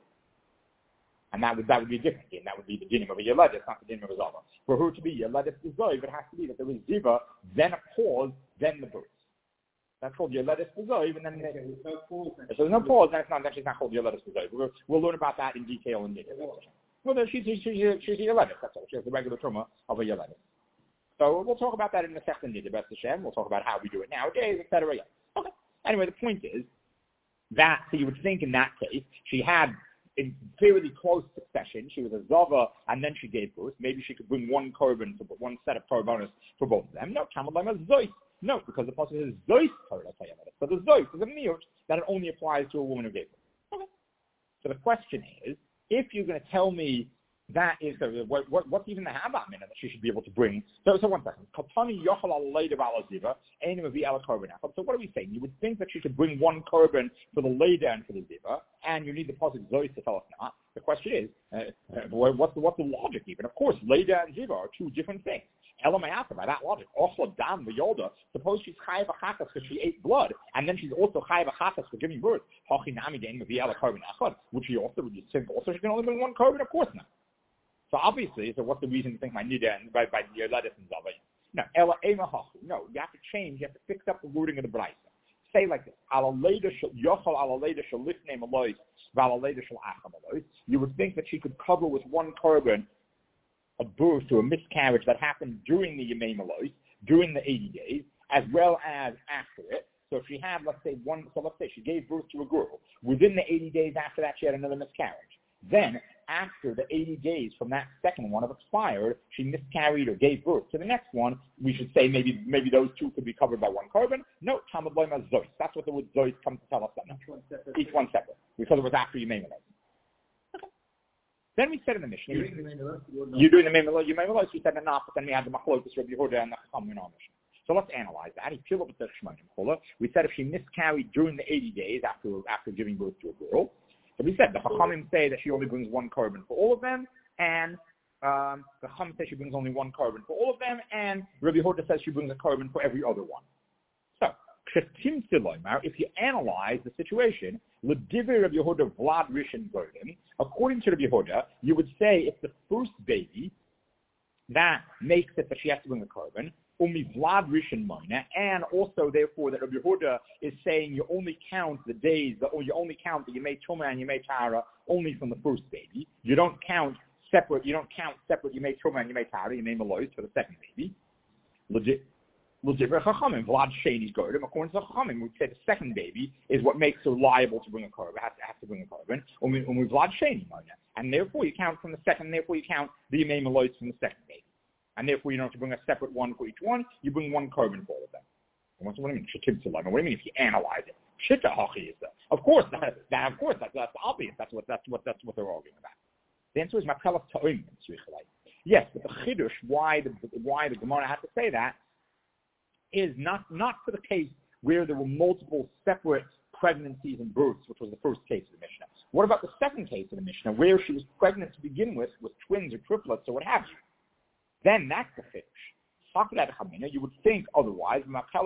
And that would that would be a different thing. That would be the dinim of a Yeledes, not the dinim of a Zava. For her to be Yeledes Ziva, it has to be that there was Ziva, then a pause, then the birth. That's called Yeledes Ziva, and then there's no pause. If there's no pause, then it's not, then she's not called Yeledes Ziva. We'll, we'll learn about that in detail in Nida. Well, she's, she's, she's, she's a Yeledes, that's all. She has the regular terma of a Yeledes. So we'll talk about that in the second Nida, B'ez Hashem. We'll talk about how we do it nowadays, et cetera. Yeah. Okay. Anyway, the point is that, so you would think in that case, she had in fairly close succession, she was a Zava, and then she gave birth. Maybe she could bring one carbon, for one set of korbanos for both of them. No, Kamalama Zois. No, because the passage is Zois Torah. So the Zois is a miut that it only applies to a woman who gave birth. Okay. So the question is, if you're going to tell me that is, so what, what, what's even the Haba minute that she should be able to bring? So, so one second. So what are we saying? You would think that she could bring one carbon for the Leda and for the Ziva, and you need the positive Zois to tell us not. The question is, uh, uh, what's, the, what's the logic even? Of course, Leda and Ziva are two different things. Elamayata, by that logic, Ochla Dam V'Yolda, suppose she's Chayav Achachas because she ate blood, and then she's also Chayav Achachas for giving birth. Hachinami Dein V'Yala carbon Achad. Would she also, would you think also she can only bring one carbon? Of course not. So obviously, so what's the reason to think my Nida and by by Yeledes and Zava? No, Ela Ema Hachu. No, you have to change. You have to fix up the wording of the Braisa. Say like this: Alaleda shel Yochel Alaleda shel Lifnei Melois Valaleda shel Acham Melois. You would think that she could cover with one carbon a birth to a miscarriage that happened during the Yemei Melois, during the eighty days, as well as after it. So if she had, let's say, one, so let's say she gave birth to a girl. Within the eighty days after that, she had another miscarriage. Then, after the eighty days from that second one have expired, she miscarried or gave birth to the next one, we should say maybe maybe those two could be covered by one carbon. No, Talmud Loima Zois. That's what the word Zois comes to tell us. Each one separate. Each one separate. Because it was after Yemei Melois. Okay. Then we said in the Mishnah, you're doing the Yemei Melois, we said enough, but then we had the Machlokas, Rabbi Yehuda, and the Chacham in our Mishnah. So let's analyze that. We said if she miscarried during the eighty days after after giving birth to a girl, so we said the Chachamim say that she only brings one carbon for all of them, and um, the Chachamim say she brings only one carbon for all of them, and Rabbi Yehuda says she brings a carbon for every other one. So, if you analyze the situation, L'divrei Rabbi Yehuda Vlad Rishon Goyim, according to Rabbi Yehuda, you would say it's the first baby that makes it that she has to bring a carbon. Umi Vlad Rishon Moina, and also therefore that Rabbi Yehuda is saying you only count the days, or you only count the Yemei Tumah and Yemei Tara only from the first baby. You don't count separate. You don't count separate Yemei Tumah and Yemei Tara, Yemei Melois for the second baby. Legit. L'divrei Chachamim, Vlad Sheni Goyim. According to the Chachamim, we say the second baby is what makes her liable to bring a carbon. Has to, has to bring a carbon. Umi Vlad Sheni Moina. And therefore you count from the second, and therefore you count the Yemei Melois from the second baby. And therefore you don't have to bring a separate one for each one, you bring one korban for all of them. What do you mean? What do you mean if you analyze it? Shita hachi is that. Of course, that, that, of course, that's, that's obvious. That's what that's what that's what they're arguing about. The answer is Makalach Ta'im. Yes, but the chiddush, why the why the Gemara had to say that, is not not for the case where there were multiple separate pregnancies and births, which was the first case of the Mishnah. What about the second case of the Mishnah, where she was pregnant to begin with, with twins or triplets or what have you? Then that's the chiddush. You would think otherwise.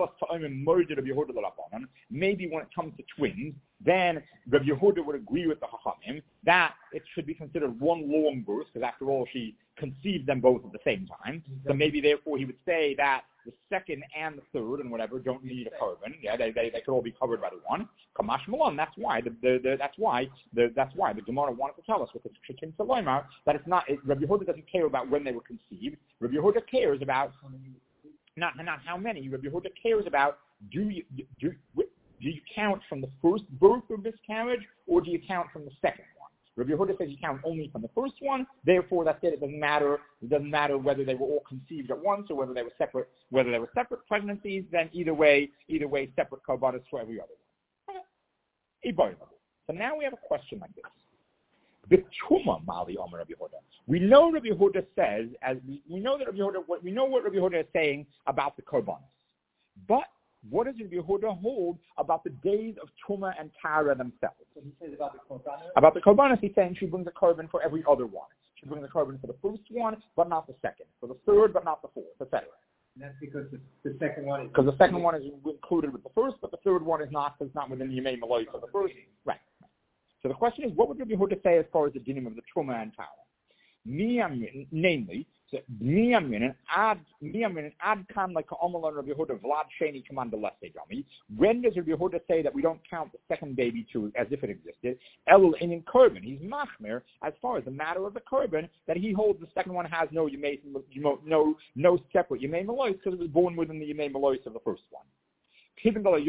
Maybe when it comes to twins, then Rabbi Yehuda would agree with the Chachamim that it should be considered one long birth, because after all, she conceived them both at the same time. So maybe therefore he would say that the second and the third and whatever don't need a korban. Yeah, they, they they could all be covered by the one. Kamash Malon. That's why the, the, the that's why the that's why the Gemara wanted to tell us with the Shekin Saloimah that it's not. It, Rabbi Yehuda doesn't care about when they were conceived. Rabbi Yehuda cares about not not how many. Rabbi Yehuda cares about do you do do you count from the first birth or miscarriage, or do you count from the second one? Rabbi Yehuda says you count only from the first one. Therefore, that's it. It doesn't matter. It doesn't matter whether they were all conceived at once or whether they were separate. Whether they were separate pregnancies, then either way, either way, separate korbanos for every other one. Okay. So now we have a question like this. The Tuma Mali Omer Rabbi Yehuda. We know Rabbi Yehuda says, as we, we know that Rabbi Yehuda, we know what Rabbi Yehuda is saying about the korbanos, but what does Rabbi Yehuda hold about the days of Tuma and Tara themselves? So he says about the korbanos? About the korbanos, he's saying she brings a korban for every other one. She brings a korban for the first one, but not the second. For the third, but not the fourth, et cetera. And that's because the, the second one is... Because the second one is included with the first, but the third one is not, because it's not within the Yemei Melois of the first. Right. So the question is, what would Rabbi Yehuda say as far as the dinim of the Tuma and Tara? Namely, ad ad kan like Omer Rabbi Yehuda Vlad Sheni Commander Leste Gami. When does Rabbi Yehuda say that we don't count the second baby to as if it existed? Elul in korban. He's machmer as far as the matter of the korban that he holds the second one has no yemei no no separate yemei melois because it was born within the yemei melois of the first one. Rabbi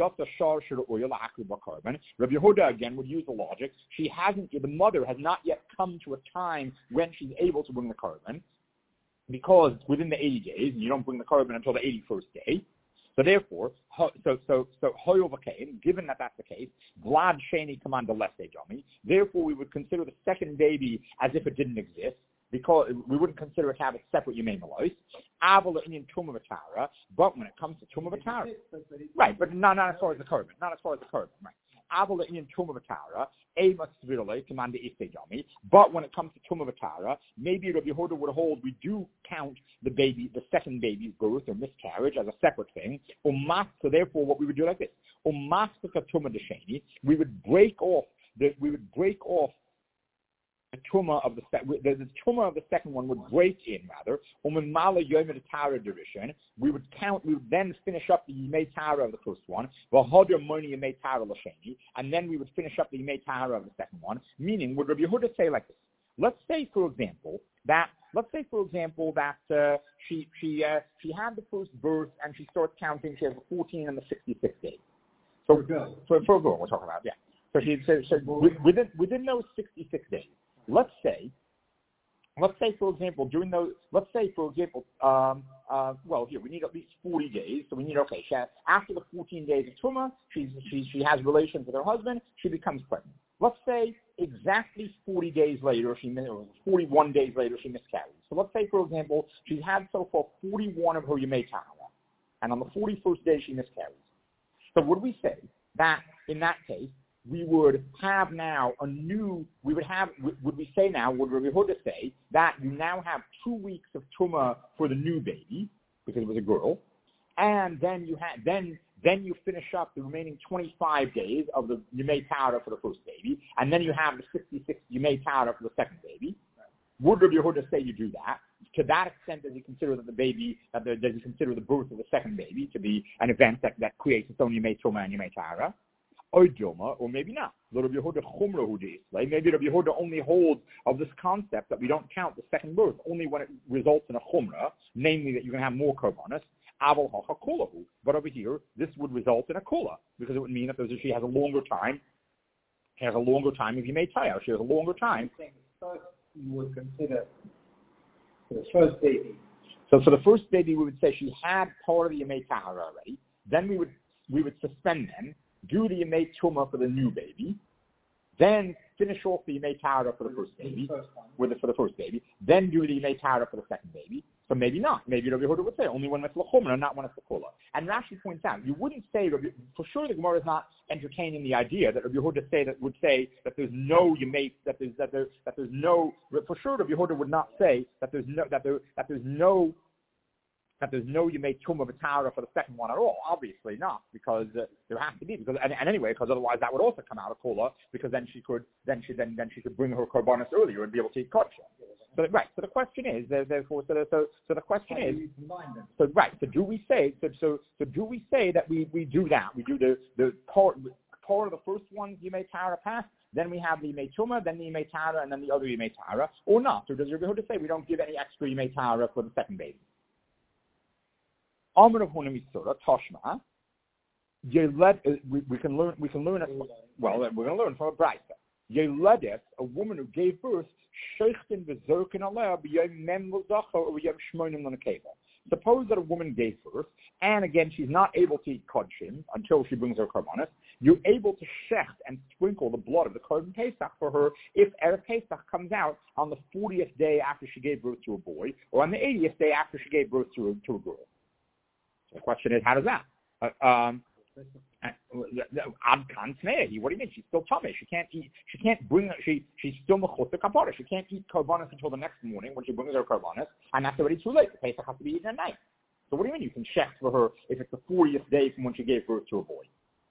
Yehuda again would use the logic. She hasn't, the mother has not yet come to a time when she's able to bring the korban, because within the eighty days, and you don't bring the korban until the eighty-first day. So therefore, so so so hoyovakain. Given that that's the case, Vlad Sheni Commander Leste Jomi. Therefore, we would consider the second baby as if it didn't exist, because we wouldn't consider it to have a separate Yemei Melois. Avala in Tumah V'Tara, but when it comes to Tumah V'Tara, right, but not, not as far as the korban, not as far as the korban, right. Avala in Tumah V'Tara, Ema Tzvirole, Commander Istejami, but when it comes to Tumah V'Tara, maybe Rabbi Yehuda would hold we do count the baby, the second baby's birth or miscarriage as a separate thing. Umas, so therefore, what we would do like this: Umas Tumah Desheni, we would break off the, we would break off. The tumah of the, the, the tumah of the second one would break in rather. We would count. We would then finish up the Yemei Tara of the first one. And then we would finish up the Yemei Tara of the second one. Meaning, would Rabbi Yehuda say like this? Let's say, for example, that let's say, for example, that uh, she she uh, she had the first birth and she starts counting. She has the fourteen and the sixty-six days. So for for a girl, we're talking about, yeah. So she so, so within within those sixty-six days. Let's say, let's say, for example, during those, let's say, for example, um, uh, well, here, we need at least forty days. So we need, okay, she has, after the fourteen days of Tumah, she's, she, she has relations with her husband, she becomes pregnant. Let's say exactly forty days later, she, or forty-one days later, she miscarries. So let's say, for example, she's had so far forty-one of her Yemei Tara, and on the forty-first day, she miscarries. So would we say that, in that case, we would have now a new, we would have, would we say now, would Rabbi Yehuda say that you now have two weeks of Tumah for the new baby, because it was a girl, and then you have, then, then you finish up the remaining twenty-five days of the Yemei Tara for the first baby, and then you have the sixty-six Yemei Tara for the second baby. Would Rabbi Yehuda say you do that? To that extent, does he consider that the baby, that the, does he consider the birth of the second baby to be an event that, that creates its own Yemei Tumah and Yemei Tara? Or Dilma, or maybe not. Maybe Rabbi Yehuda only holds of this concept that we don't count the second birth, only when it results in a chumrah, namely that you can have more korbanos. But over here, this would result in a kula, because it would mean that she has a longer time, has a longer time if you may tie out. She has a longer time. you would consider for the first baby? So for the first baby, we would say she had part of the Yemei Tahara already. Then we would we would suspend them, do the Yemei Tumah for the new baby, then finish off the Yemei Tahara for the first baby, with it for the first baby, then do the Yemei Tahara for the second baby. So maybe not. Maybe Rabbi Yehuda would say only when it's L'chumra, not when it's L'kula. And Rashi points out, you wouldn't say, Rabbi, for sure the Gemara is not entertaining the idea that Rabbi Yehuda say that would say that there's no Yemei, that there's that there that there's no, for sure Rabbi Yehuda would not say that there's no that there that there's no that there's no Yemei Tumah V'Tara for the second one at all. Obviously not, because uh, there has to be, because and, and anyway, because otherwise that would also come out of Kula, because then she could then she then then she could bring her korbanos earlier and be able to eat kosher. So right. So the question is, therefore, so the, so so the question is, so right. So do we say so so so do we say that we, we do that? We do the the part part of the first one Yemei Tara pass. Then we have the Yemei Tumah, then the Yemei Tara, and then the other Yemei Tara, or not? Or does Rabbi Yehuda say we don't give any extra Yemei Tara for the second baby? Amar of Huna Mitzora, Toshma, we, we can learn, we can learn, a, well, we're going to learn from a Braisa. Yeledet, a woman who gave birth, Sheichtin v'zorkin aleh b'yom mem l'zacha or b'yom shmonim l'nekeva. Suppose that a woman gave birth, and again, she's not able to eat kodshim until she brings her korbanos. You're able to shecht and sprinkle the blood of the korban Pesach for her if Erev Pesach comes out on the fortieth day after she gave birth to a boy, or on the eightieth day after she gave birth to a, to a girl. The question is, how does that? Uh, um, what do you mean? She's still tummy. She can't eat. She can't bring. She she's still mechutza kapara. She can't eat korbanos until the next morning when she brings her korbanos, and that's already too late. The Pesach has to be eaten at night. So what do you mean? You can check for her if it's the fortieth day from when she gave birth to a boy.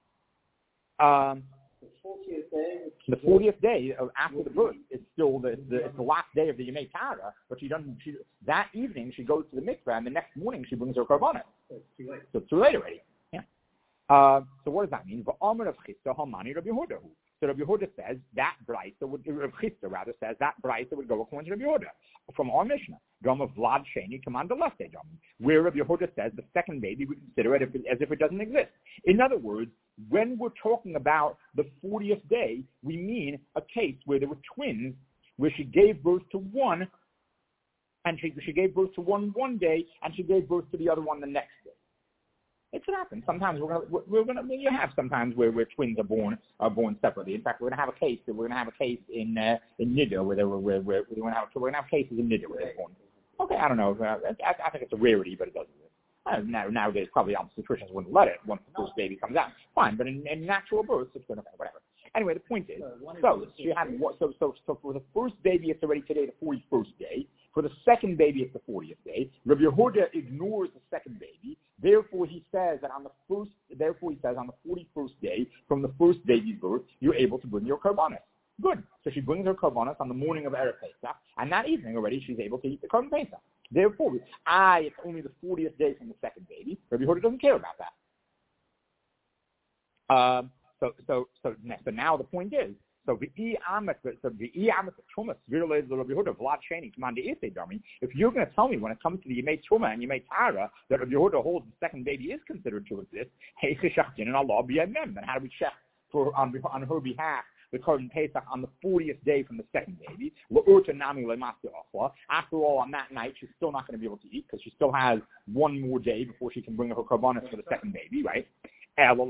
Um, the fortieth day. The fortieth day of after the birth is still the, the it's the last day of the Yemei Tara, but she doesn't. She that evening she goes to the mikveh, and the next morning she brings her korbanos. So it's too late. So it's too late already. Yeah. Uh, so what does that mean? V'amar of Chisda Hamani Rabbi Yehuda. So Rabbi Yehuda says that Braisa would, Rabbi Chisda rather says that Braisa would go according to Rabbi Yehuda from our Mishnah. Gama Vlad Sheni Commander Leste Jam, where Rabbi Yehuda says the second baby we consider it as if it doesn't exist. In other words, when we're talking about the fortieth day, we mean a case where there were twins, where she gave birth to one, and she, she gave birth to one one day, and she gave birth to the other one the next day. It could happen. Sometimes we're gonna we're gonna you have sometimes where, where twins are born are born separately. In fact, we're gonna have a case. We're gonna have a case in uh, in Nidda where they were where, where we're gonna have we're gonna have cases in Nidda where they're born. Okay, I don't know. I, I think it's a rarity, but it doesn't. Uh, now, nowadays, probably obstetricians wouldn't let it once the first baby comes out. Fine, but in, in natural births, it's going to whatever. Anyway, the point is, so she had so so so for the first baby, it's already today the forty-first day. For the second baby, it's the fortieth day. Rabbi Yehuda ignores the second baby. Therefore, he says that on the first, therefore he says on the forty-first day from the first baby's birth, you're able to bring your korbanos. Good. So she brings her korbanos on the morning of Erev Pesach, and that evening already she's able to eat the korban Pesach. Therefore, ah, it's only the fortieth day from the second baby. Rabbi Yehuda doesn't care about that. Um, so, so, so, so now the point is, so the amet, so the amet trumas, virulez the Rabbi Yehuda vlad sheni command the dummy. If you're going to tell me when it comes to the Yemei Truma and Yemei Tara that Rabbi Yehuda holds the second baby is considered to exist, hey cheshachtin and Allah be then how do we check for on on her behalf the korban Pesach on the fortieth day from the second baby? After all, on that night, she's still not going to be able to eat because she still has one more day before she can bring her korbanos for the second baby, right? So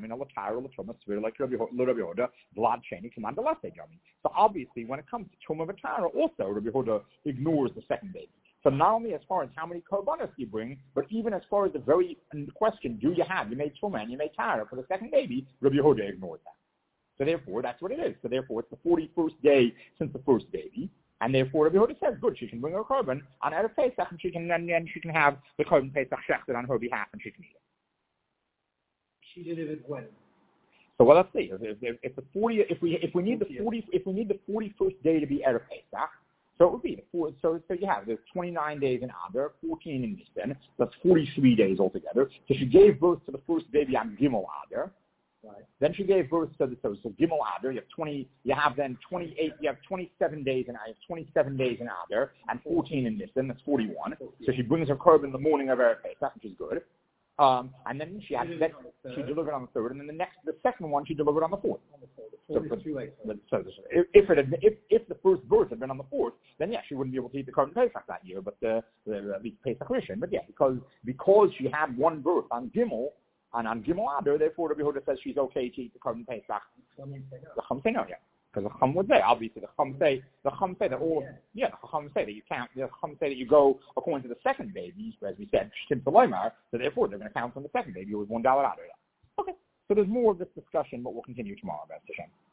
obviously, when it comes to Truma V'Tara, also Rabbi Yehuda ignores the second baby. So not only as far as how many korbanos you bring, but even as far as the very question, do you have, you made Truma and you made Tara for the second baby, Rabbi Yehuda ignores that. So therefore, that's what it is. So therefore, it's the forty-first day since the first baby, and therefore Rabbi Yehuda says, good, she can bring her korban on Erev Pesach, and she can and, and she can have the korban Pesach shechted on her behalf, and she can eat it. She did it when? So well, let's see. If, if, if the forty, if we if we need the forty, if we need the forty-first day to be Erev Pesach, so it would be the four, so so you have there's twenty-nine days in Adar, fourteen in Nisan. That's forty-three days altogether. So she gave birth to the first baby on Gimel Adar. Right. Then she gave birth to the so, so Gimel Adar. You have twenty. You have then twenty-eight. You have twenty-seven days in. I have twenty-seven days in Adar and fourteen in Nisan. That's forty-one. So she brings her korban in the morning of Erev Pesach, which is good. Um, and then she had, then she delivered on the third, and then the next, the second one she delivered on the fourth. four So, is too late. but, so if, if it had, if if the first birth had been on the fourth, then yeah, she wouldn't be able to eat the Korban Pesach that year, but the, the at least Pesach Rishon. But yeah, because because she had one birth on Gimel and on Gimel Adar, therefore the Yehuda says she's okay to eat the Korban Pesach. The Chum say no, yeah. Because the Chum would say, obviously, the Chum say, the Chum say that all, yeah, the Chum say that you count, the Chum say that you go according to the second baby, as we said, Shtim Saloimar, so therefore they're going to count on the second baby with one dollar out of it. Okay, so there's more of this discussion, but we'll continue tomorrow, Best Hashem.